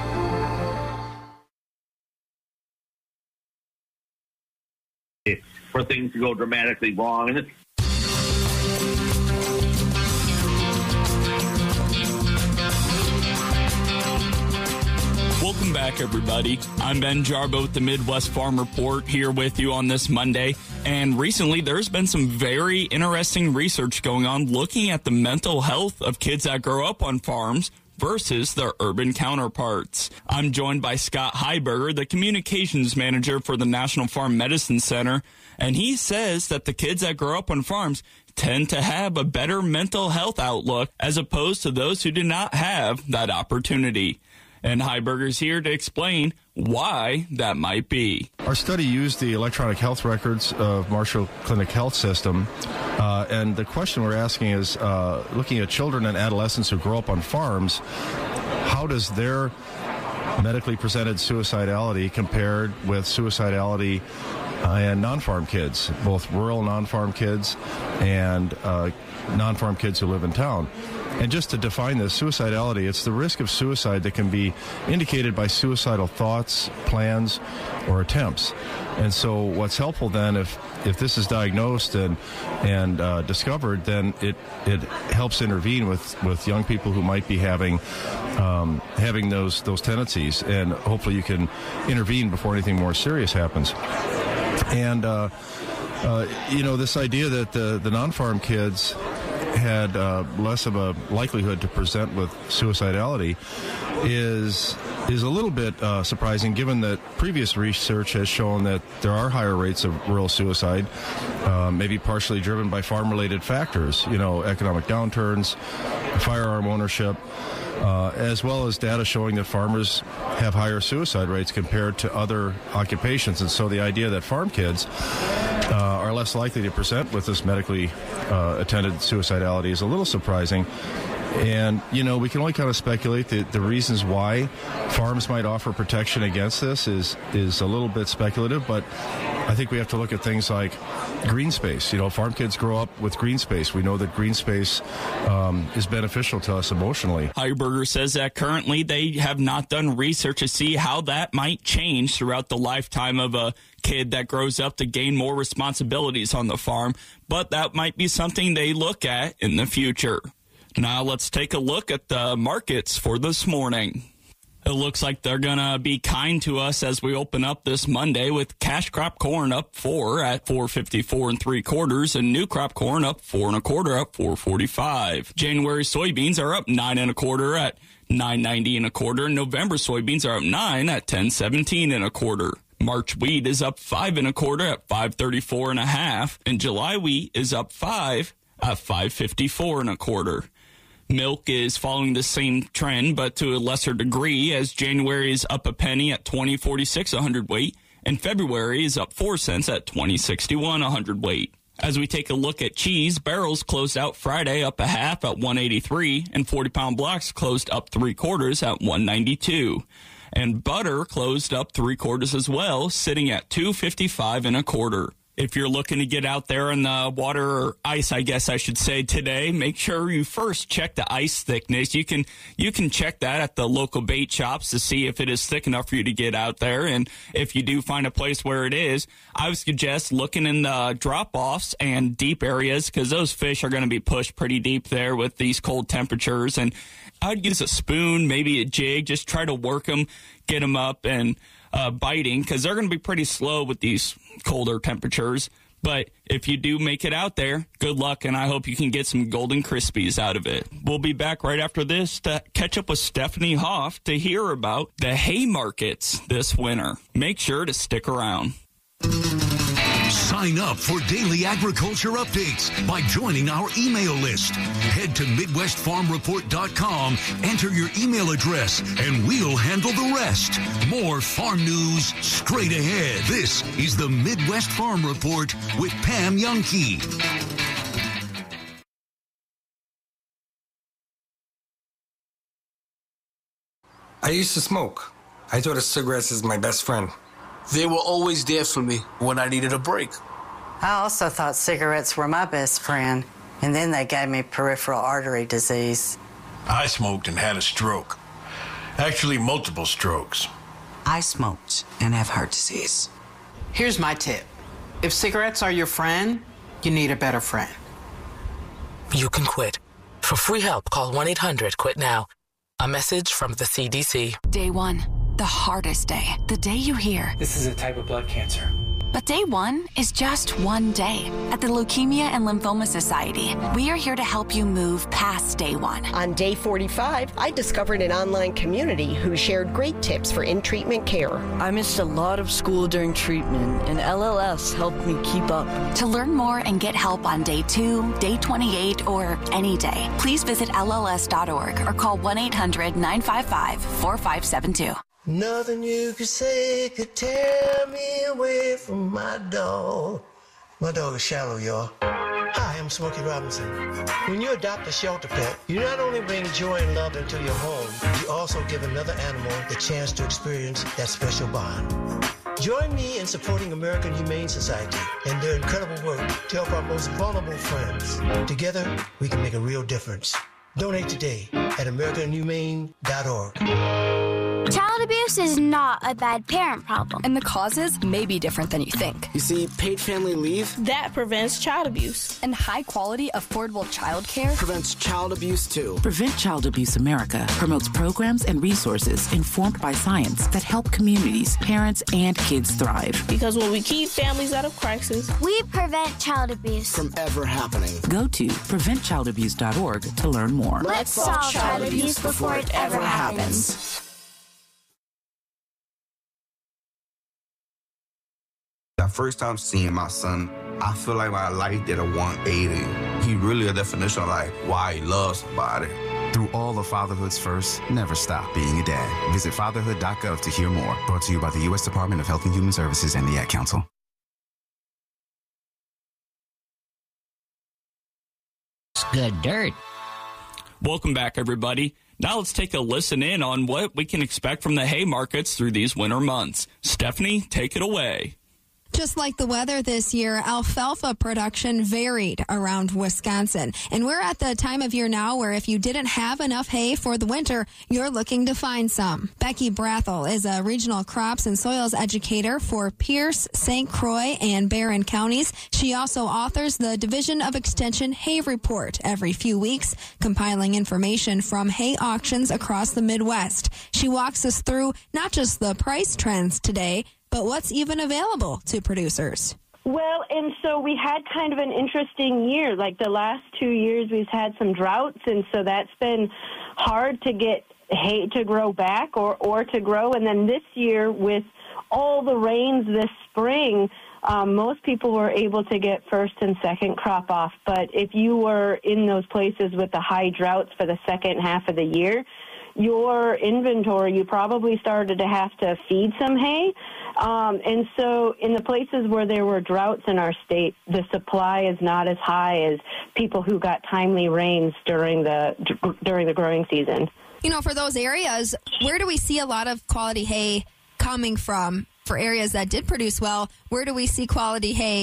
For things to go dramatically wrong. And it's Welcome back, everybody. I'm Ben Jarbo with the Midwest Farm Report here with you on this Monday. And recently, there's been some very interesting research going on looking at the mental health of kids that grow up on farms versus their urban counterparts. I'm joined by Scott Heiberger, the communications manager for the National Farm Medicine Center, and he says that the kids that grow up on farms tend to have a better mental health outlook as opposed to those who do not have that opportunity. And Heiberger's here to explain why that might be. Our study used the electronic health records of Marshall Clinic Health System, uh, and the question we're asking is, uh, looking at children and adolescents who grow up on farms, how does their medically presented suicidality compared with suicidality uh, and non-farm kids, both rural non-farm kids and uh, non-farm kids who live in town? And just to define this, suicidality, it's the risk of suicide that can be indicated by suicidal thoughts, plans, or attempts. And so what's helpful then, if, if this is diagnosed and and uh, discovered, then it, it helps intervene with, with young people who might be having um, having those, those tendencies. And hopefully you can intervene before anything more serious happens. And, uh, uh, you know, this idea that the, the non-farm kids had uh, less of a likelihood to present with suicidality is is a little bit uh, surprising, given that previous research has shown that there are higher rates of rural suicide, uh, maybe partially driven by farm-related factors, you know, economic downturns, firearm ownership, uh, as well as data showing that farmers have higher suicide rates compared to other occupations. And so the idea that farm kids uh, are less likely to present with this medically uh, attended suicidality is a little surprising. And, you know, we can only kind of speculate that the reasons why farms might offer protection against this is, is a little bit speculative, but I think we have to look at things like green space. You know, farm kids grow up with green space. We know that green space um, is beneficial to us emotionally. Heiberger says that currently they have not done research to see how that might change throughout the lifetime of a kid that grows up to gain more responsibilities on the farm, but that might be something they look at in the future. Now let's take a look at the markets for this morning. It looks like they're going to be kind to us as we open up this Monday, with cash crop corn up four at four fifty-four and three quarters, and new crop corn up four and a quarter at four forty-five. January soybeans are up nine and a quarter at nine ninety and a quarter. November soybeans are up nine at ten seventeen and a quarter. March wheat is up five and a quarter at five thirty-four and a half, and July wheat is up five at five fifty-four and a quarter. Milk is following the same trend, but to a lesser degree, as January is up a penny at twenty forty-six a hundredweight, and February is up four cents at twenty sixty-one a hundredweight. As we take a look at cheese, barrels closed out Friday up a half at one eighty-three, and forty-pound blocks closed up three quarters at one ninety-two. And butter closed up three quarters as well, sitting at two fifty-five and a quarter. if you're looking to get out there in the water or ice, I guess I should say today, make sure you first check the ice thickness. You can you can check that at the local bait shops to see if it is thick enough for you to get out there. And if you do find a place where it is, I would suggest looking in the drop-offs and deep areas because those fish are going to be pushed pretty deep there with these cold temperatures. And I'd use a spoon, maybe a jig, just try to work them, get them up and uh, biting because they're going to be pretty slow with these colder temperatures. But if you do make it out there, good luck, and I hope you can get some golden crispies out of it. We'll be back right after this to catch up with Stephanie Hoff to hear about the hay markets this winter. Make sure to stick around. Sign up for daily agriculture updates by joining our email list. Head to Midwest Farm Report dot com, enter your email address, and we'll handle the rest. More farm news straight ahead. This is the Midwest Farm Report with Pam Youngkey. I used to smoke. I thought of cigarettes as my best friend. They were always there for me when I needed a break. I also thought cigarettes were my best friend, and then they gave me peripheral artery disease. I smoked and had a stroke. Actually, multiple strokes. I smoked and have heart disease. Here's my tip. If cigarettes are your friend, you need a better friend. You can quit. For free help, call one eight hundred quit now. A message from the C D C. Day one, the hardest day. The day you hear, This is a type of blood cancer. but day one is just one day. At the Leukemia and Lymphoma Society, we are here to help you move past day one. On day forty-five, I discovered an online community who shared great tips for in-treatment care. I missed a lot of school during treatment, and L L S helped me keep up. To learn more and get help on day two, day twenty-eight, or any day, please visit L L S dot org or call one eight hundred nine five five four five seven two. Nothing you could say could tear me away from my dog. My dog is Shallow, y'all. Hi, I'm Smokey Robinson. When you adopt a shelter pet, you not only bring joy and love into your home, you also give another animal the chance to experience that special bond. Join me in supporting American Humane Society and their incredible work to help our most vulnerable friends. Together, we can make a real difference. Donate today at American Humane dot org. Child abuse is not a bad parent problem. And the causes may be different than you think. You see, paid family leave That prevents child abuse. And high quality, affordable childcare prevents child abuse too. Prevent Child Abuse America promotes programs and resources informed by science that help communities, parents, and kids thrive. Because when we keep families out of crisis, we prevent child abuse from ever happening. Go to prevent child abuse dot org to learn more. Let's solve child abuse before it ever happens. That first time seeing my son, I feel like my life did a one eighty. He really a definition of like why he loves somebody. Through all of fatherhood's first, never stop being a dad. Visit fatherhood dot gov to hear more. Brought to you by the U S Department of Health and Human Services and the Ad Council. It's good dirt. Welcome back, everybody. Now let's take a listen in on what we can expect from the hay markets through these winter months. Stephanie, take it away. Just like the weather this year, alfalfa production varied around Wisconsin. And we're at the time of year now where if you didn't have enough hay for the winter, you're looking to find some. Becky Brathel is a regional crops and soils educator for Pierce, Saint Croix, and Barron counties. She also authors the Division of Extension Hay Report every few weeks, compiling information from hay auctions across the Midwest. She walks us through not just the price trends today, but what's even available to producers? Well, and so we had kind of an interesting year. Like the last two years, we've had some droughts, and so that's been hard to get hay to grow back or, or to grow. And then this year, with all the rains this spring, um, most people were able to get first and second crop off. But if you were in those places with the high droughts for the second half of the year, your inventory, you probably started to have to feed some hay. Um, and so in the places where there were droughts in our state, the supply is not as high as people who got timely rains during the during the growing season. You know, for those areas, where do we see a lot of quality hay coming from? For areas that did produce well, where do we see quality hay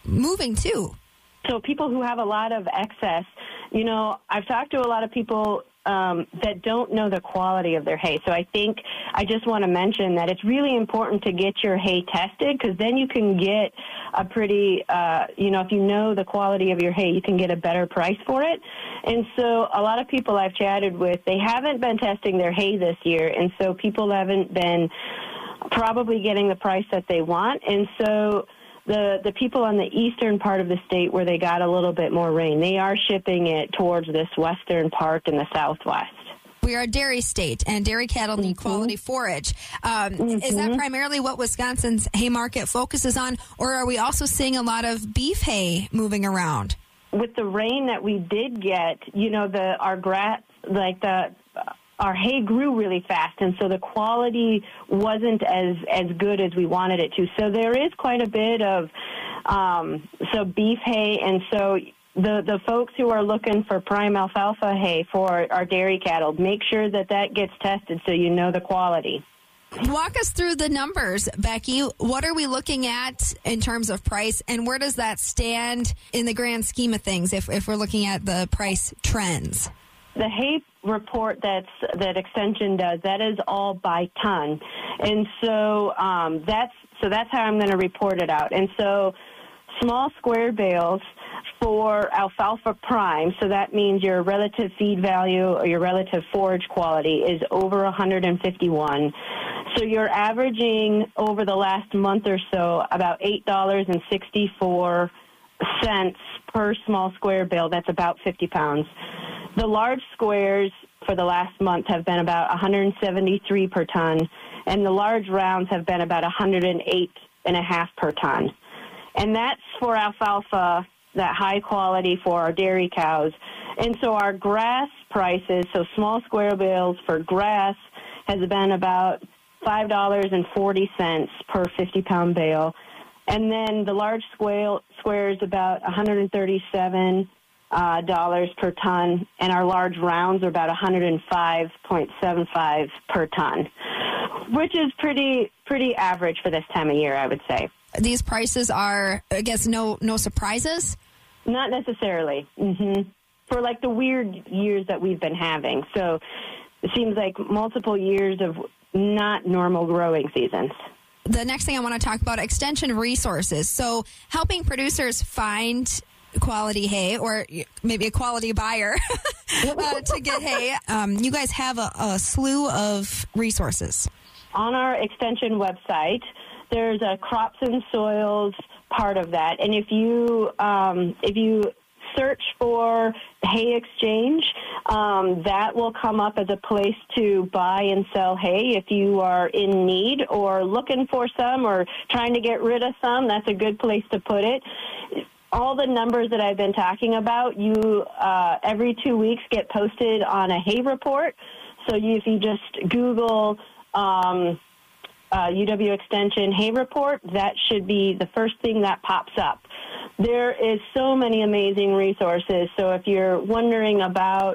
moving too. So people who have a lot of excess, you know, I've talked to a lot of people um, that don't know the quality of their hay. So I think I just want to mention that it's really important to get your hay tested, because then you can get a pretty, uh, you know, if you know the quality of your hay, you can get a better price for it. And so a lot of people I've chatted with, they haven't been testing their hay this year, and so people haven't been probably getting the price that they want. And so the the people on the eastern part of the state where they got a little bit more rain, they are shipping it towards this western part in the southwest. We are a dairy state, and dairy cattle need mm-hmm. quality forage. Um, mm-hmm. Is that primarily what Wisconsin's hay market focuses on, or are we also seeing a lot of beef hay moving around? With the rain that we did get, you know, the our grass, like the our hay grew really fast, and so the quality wasn't as, as good as we wanted it to. So there is quite a bit of um, so beef hay, and so the, the folks who are looking for prime alfalfa hay for our dairy cattle, make sure that that gets tested so you know the quality. Walk us through the numbers, Becky. What are we looking at in terms of price, and where does that stand in the grand scheme of things if, if we're looking at the price trends? The hay report that's that Extension does, that is all by ton, and so um, that's so that's how I'm going to report it out. And so, small square bales for alfalfa prime, so that means your relative feed value or your relative forage quality is over one hundred fifty-one. So you're averaging over the last month or so about eight dollars and sixty-four cents per small square bale. That's about fifty pounds. The large squares for the last month have been about one hundred seventy-three per ton, and the large rounds have been about one hundred eight and a half per ton. And that's for alfalfa, that high quality for our dairy cows. And so our grass prices, so small square bales for grass, has been about five dollars and forty cents per fifty pound bale. And then the large square, square is about one hundred thirty-seven Uh, dollars per ton, and our large rounds are about one hundred five point seven five per ton, which is pretty pretty average for this time of year, I would say. These prices are, I guess, no no surprises? Not necessarily. Mm-hmm. For like the weird years that we've been having. So it seems like multiple years of not normal growing seasons. The next thing I want to talk about, Extension resources. So helping producers find quality hay, or maybe a quality buyer uh, to get hay. Um, you guys have a, a slew of resources. On our Extension website, there's a crops and soils part of that. And if you um, if you search for Hay Exchange, um, that will come up as a place to buy and sell hay. If you are in need or looking for some or trying to get rid of some, that's a good place to put it. All the numbers that I've been talking about, you uh, every two weeks get posted on a hay report. So you, if you just Google um, uh, U W Extension hay report, that should be the first thing that pops up. There is so many amazing resources. So if you're wondering about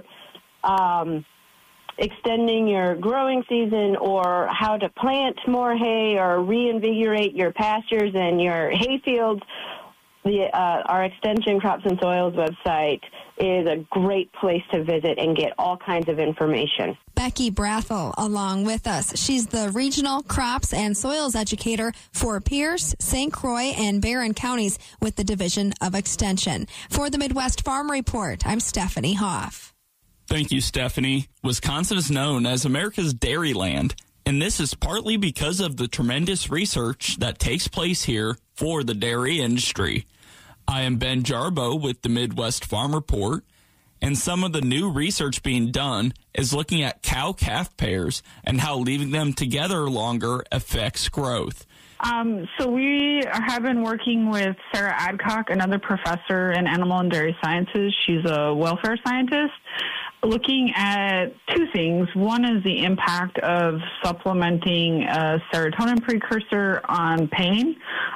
um, extending your growing season or how to plant more hay or reinvigorate your pastures and your hay fields, The, uh, our Extension Crops and Soils website is a great place to visit and get all kinds of information. Becky Brathel along with us. She's the Regional Crops and Soils Educator for Pierce, Saint Croix, and Barron counties with the Division of Extension. For the Midwest Farm Report, I'm Stephanie Hoff. Thank you, Stephanie. Wisconsin is known as America's dairy land, and this is partly because of the tremendous research that takes place here for the dairy industry. I am Ben Jarbo with the Midwest Farm Report, and some of the new research being done is looking at cow-calf pairs and how leaving them together longer affects growth. Um, so we have been working with Sarah Adcock, another professor in animal and dairy sciences. She's a welfare scientist, looking at two things. One is the impact of supplementing a serotonin precursor on pain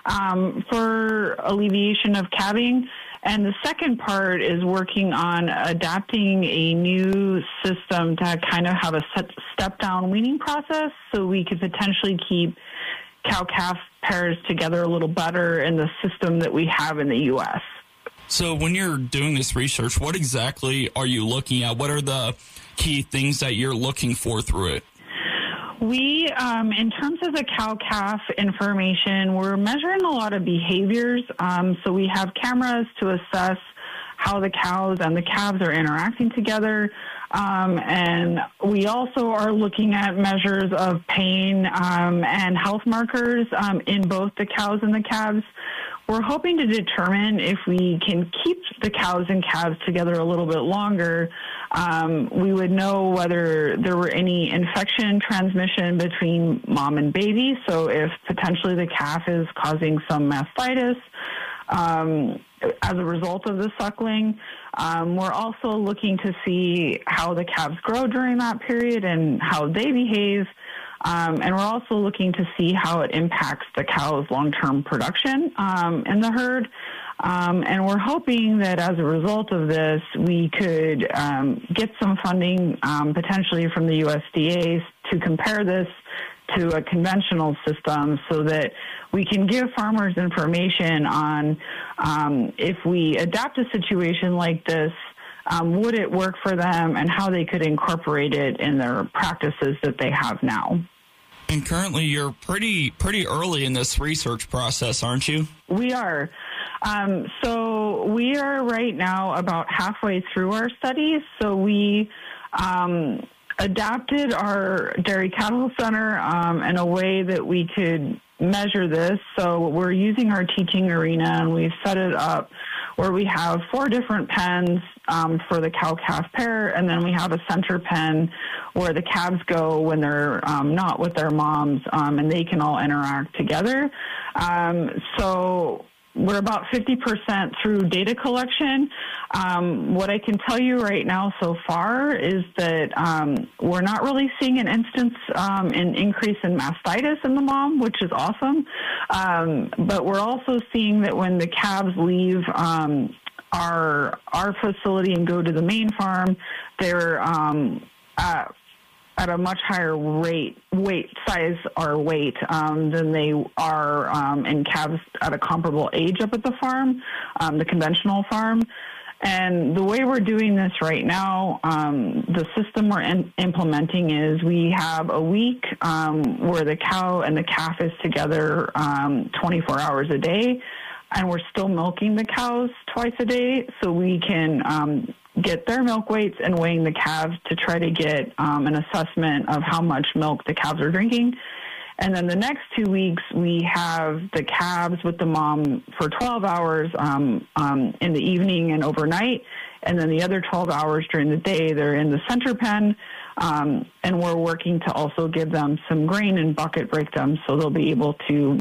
um, for alleviation of calving. And the second part is working on adapting a new system to kind of have a step-down weaning process so we could potentially keep cow-calf pairs together a little better in the system that we have in the U S. So when you're doing this research, what exactly are you looking at? What are the key things that you're looking for through it? We, um, in terms of the cow-calf information, we're measuring a lot of behaviors. Um, so we have cameras to assess how the cows and the calves are interacting together. Um, and we also are looking at measures of pain um, and health markers um, in both the cows and the calves. We're hoping to determine if we can keep the cows and calves together a little bit longer. Um, we would know whether there were any infection transmission between mom and baby. So if potentially the calf is causing some mastitis um, as a result of the suckling. Um, we're also looking to see how the calves grow during that period and how they behave. Um, and we're also looking to see how it impacts the cow's long-term production um, in the herd. Um, and we're hoping that as a result of this, we could um, get some funding um, potentially from the U S D A to compare this to a conventional system so that we can give farmers information on um, if we adapt a situation like this, um, would it work for them and how they could incorporate it in their practices that they have now. And currently you're pretty pretty early in this research process, aren't you? We are. Um, so we are right now about halfway through our studies. So we um, adapted our dairy cattle center um, in a way that we could measure this. So we're using our teaching arena, and we've set it up where we have four different pens um, for the cow-calf pair, and then we have a center pen where the calves go when they're um, not with their moms, um, and they can all interact together. Um, so we're about fifty percent through data collection. Um, what I can tell you right now so far is that um, we're not really seeing an instance um, in increase in mastitis in the mom, which is awesome. Um, but we're also seeing that when the calves leave um, our our facility and go to the main farm, they're um, uh, at a much higher rate, weight, size or weight um, than they are um, in calves at a comparable age up at the farm, um, the conventional farm. And the way we're doing this right now, um, the system we're in- implementing is we have a week um, where the cow and the calf is together um, twenty-four hours a day, and we're still milking the cows twice a day, so we can um, get their milk weights and weighing the calves to try to get um, an assessment of how much milk the calves are drinking. And then the next two weeks, we have the calves with the mom for twelve hours um, um, in the evening and overnight. And then the other twelve hours during the day, they're in the center pen. Um, and we're working to also give them some grain and bucket break them so they'll be able to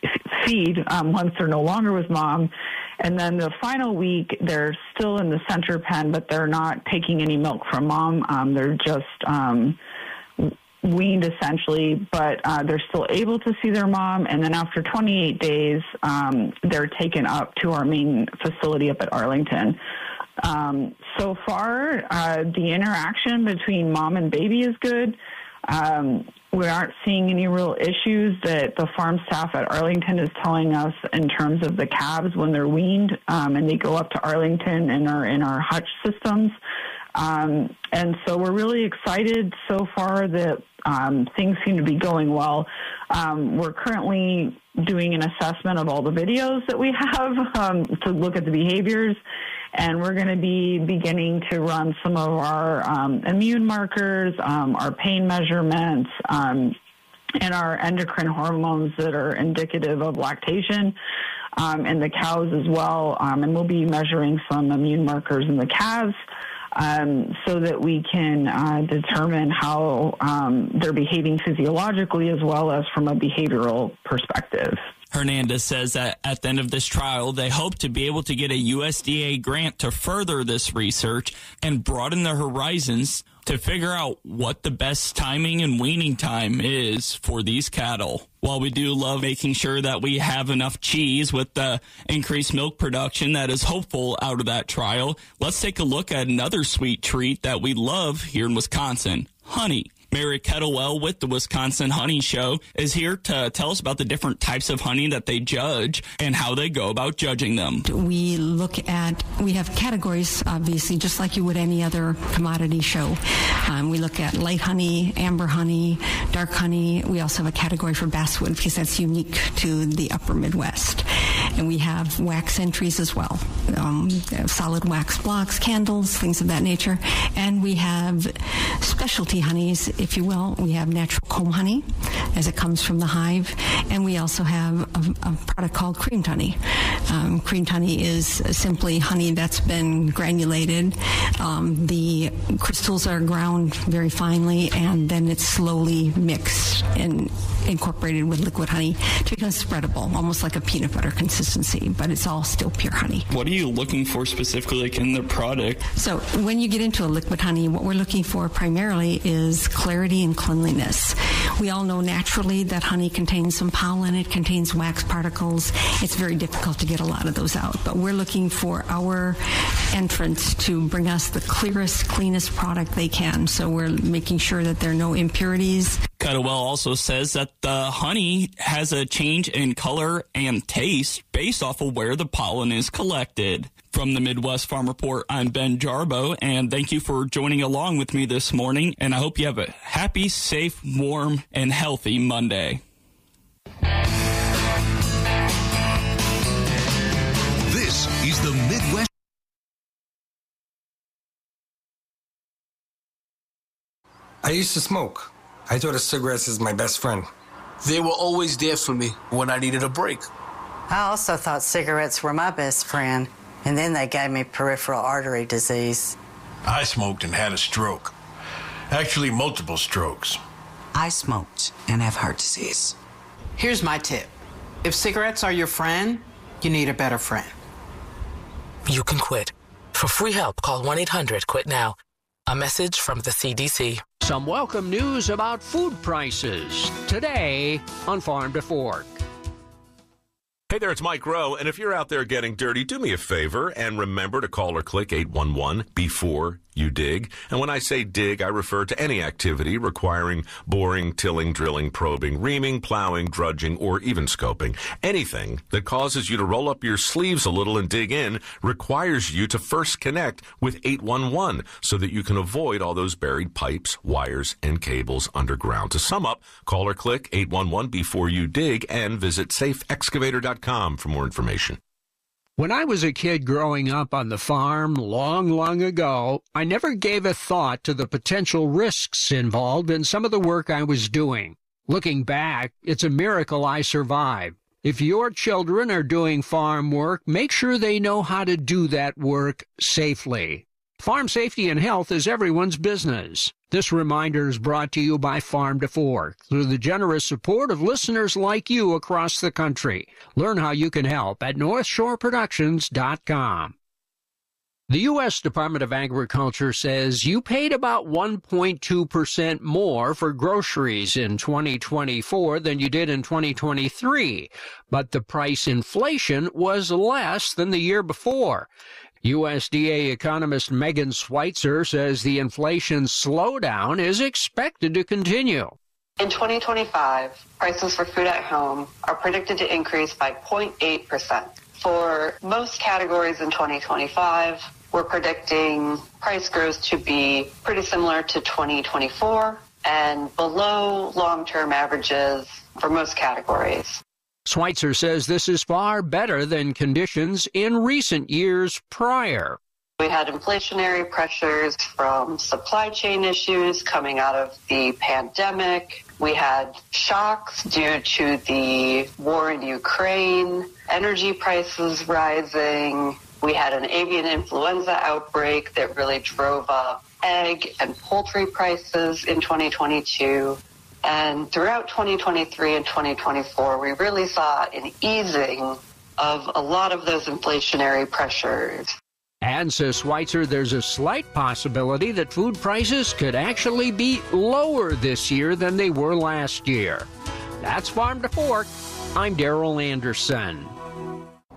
feed um, once they're no longer with mom. And then the final week, they're still in the center pen, but they're not taking any milk from mom. Um, they're just um, weaned essentially, but uh, they're still able to see their mom. And then after twenty-eight days, um, they're taken up to our main facility up at Arlington. Um, so far, uh, the interaction between mom and baby is good. Um, we aren't seeing any real issues that the farm staff at Arlington is telling us in terms of the calves when they're weaned um, and they go up to Arlington and are in our hutch systems. Um, and so we're really excited so far that um, things seem to be going well. Um, we're currently doing an assessment of all the videos that we have um, to look at the behaviors. And we're going to be beginning to run some of our um, immune markers, um, our pain measurements, um, and our endocrine hormones that are indicative of lactation um, in the cows as well. Um, and we'll be measuring some immune markers in the calves um, so that we can uh, determine how um, they're behaving physiologically as well as from a behavioral perspective. Hernandez says that at the end of this trial, they hope to be able to get a U S D A grant to further this research and broaden their horizons to figure out what the best timing and weaning time is for these cattle. While we do love making sure that we have enough cheese with the increased milk production that is hopeful out of that trial, let's take a look at another sweet treat that we love here in Wisconsin, honey. Mary Kettlewell with the Wisconsin Honey Show is here to tell us about the different types of honey that they judge and how they go about judging them. We look at, we have categories, obviously, just like you would any other commodity show. Um, we look at light honey, amber honey, dark honey. We also have a category for basswood because that's unique to the upper Midwest. And we have wax entries as well, um, solid wax blocks, candles, things of that nature. And we have specialty honeys, if you will. We have natural comb honey, as it comes from the hive. And we also have a, a product called creamed honey. Um, creamed honey is simply honey that's been granulated. Um, the crystals are ground very finely, and then it's slowly mixed and incorporated with liquid honey to become spreadable, almost like a peanut butter consistency, but it's all still pure honey. What are you looking for specifically like in the product? So when you get into a liquid honey, what we're looking for primarily is clarity and cleanliness. We all know naturally that honey contains some pollen, it contains wax particles. It's very difficult to get a lot of those out, but we're looking for our entrants to bring us the clearest, cleanest product they can. So we're making sure that there are no impurities. Kettlewell also says that the honey has a change in color and taste based off of where the pollen is collected. From the Midwest Farm Report, I'm Ben Jarbo, and thank you for joining along with me this morning, and I hope you have a happy, safe, warm, and healthy Monday. This is the Midwest. I used to smoke. I thought of cigarettes as my best friend. They were always there for me when I needed a break. I also thought cigarettes were my best friend, and then they gave me peripheral artery disease. I smoked and had a stroke. Actually, multiple strokes. I smoked and have heart disease. Here's my tip. If cigarettes are your friend, you need a better friend. You can quit. For free help, call one eight hundred quit now. A message from the C D C. Some welcome news about food prices today on Farm to Fork. Hey there, it's Mike Rowe, and if you're out there getting dirty, do me a favor and remember to call or click eight one one before you dig. And when I say dig, I refer to any activity requiring boring, tilling, drilling, probing, reaming, plowing, drudging, or even scoping. Anything that causes you to roll up your sleeves a little and dig in requires you to first connect with eight one one so that you can avoid all those buried pipes, wires, and cables underground. To sum up, call or click eight one one before you dig and visit safe excavator dot com for more information. When I was a kid growing up on the farm long, long ago, I never gave a thought to the potential risks involved in some of the work I was doing. Looking back, it's a miracle I survived. If your children are doing farm work, make sure they know how to do that work safely. Farm safety and health is everyone's business. This reminder is brought to you by Farm to Fork through the generous support of listeners like you across the country. Learn how you can help at north shore productions dot com. The U S Department of Agriculture says you paid about one point two percent more for groceries in twenty twenty-four than you did in twenty twenty-three, but the price inflation was less than the year before. U S D A economist Megan Schweitzer says the inflation slowdown is expected to continue. In twenty twenty-five, prices for food at home are predicted to increase by zero point eight percent. For most categories in twenty twenty-five, we're predicting price growth to be pretty similar to twenty twenty-four and below long-term averages for most categories. Schweitzer says this is far better than conditions in recent years prior. We had inflationary pressures from supply chain issues coming out of the pandemic. We had shocks due to the war in Ukraine, energy prices rising. We had an avian influenza outbreak that really drove up egg and poultry prices in twenty twenty-two. And throughout twenty twenty-three and twenty twenty-four, we really saw an easing of a lot of those inflationary pressures. And, says Schweitzer, there's a slight possibility that food prices could actually be lower this year than they were last year. That's Farm to Fork. I'm Darrell Anderson.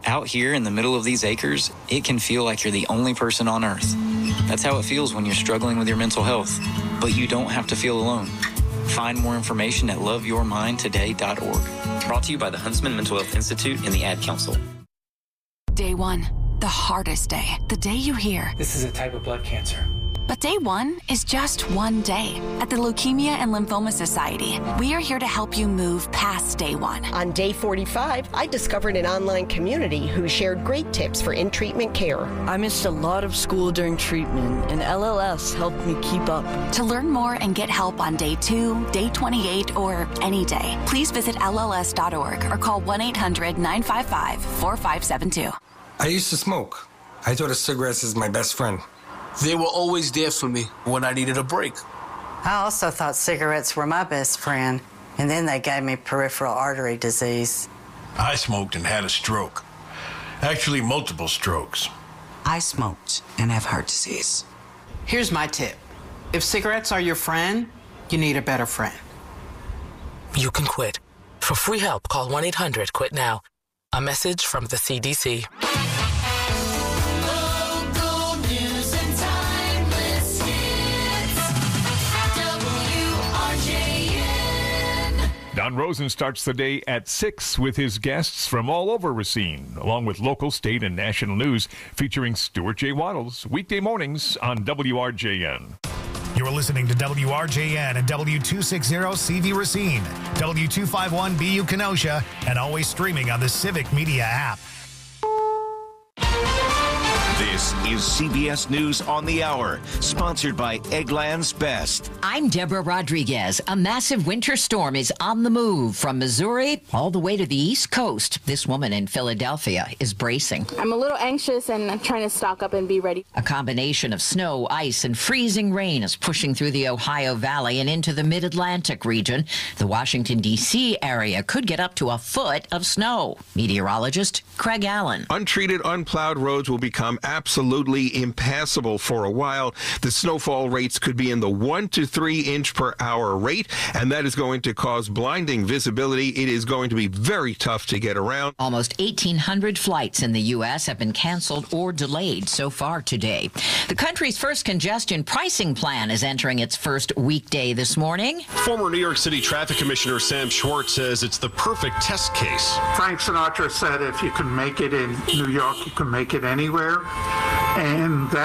Out here in the middle of these acres, it can feel like you're the only person on earth. That's how it feels when you're struggling with your mental health. But you don't have to feel alone. Find more information at love your mind today dot org. Brought to you by the Huntsman Mental Health Institute and the Ad Council. Day one, the hardest day. The day you hear, this is a type of blood cancer. But day one is just one day. At the Leukemia and Lymphoma Society, we are here to help you move past day one. On day forty-five, I discovered an online community who shared great tips for in-treatment care. I missed a lot of school during treatment, and L L S helped me keep up. To learn more and get help on day two, day twenty-eight, or any day, please visit L L S dot org or call one eight hundred nine five five four five seven two. I used to smoke. I thought a cigarette is my best friend. They were always there for me when I needed a break. I also thought cigarettes were my best friend, and then they gave me peripheral artery disease. I smoked and had a stroke. Actually, multiple strokes. I smoked and have heart disease. Here's my tip. If cigarettes are your friend, you need a better friend. You can quit. For free help, call one eight hundred quit now. A message from the C D C. Don Rosen starts the day at six with his guests from all over Racine, along with local, state, and national news featuring Stuart J. Waddles, weekday mornings on W R J N. You're listening to W R J N and W two sixty C V Racine, W two fifty-one B U Kenosha, and always streaming on the Civic Media app. This is C B S News on the Hour, sponsored by Eggland's Best. I'm Deborah Rodriguez. A massive winter storm is on the move from Missouri all the way to the East Coast. This woman in Philadelphia is bracing. I'm a little anxious and I'm trying to stock up and be ready. A combination of snow, ice, and freezing rain is pushing through the Ohio Valley and into the mid-Atlantic region. The Washington, D C area could get up to a foot of snow. Meteorologist Craig Allen. Untreated, unplowed roads will become absolutely impassable for a while. The snowfall rates could be in the one to three inch per hour rate, and that is going to cause blinding visibility. It is going to be very tough to get around. Almost eighteen hundred flights in the U S have been canceled or delayed so far today. The country's first congestion pricing plan is entering its first weekday this morning. Former New York City Traffic Commissioner Sam Schwartz says it's the perfect test case. Frank Sinatra said if you can make it in New York, you can make it anywhere. And that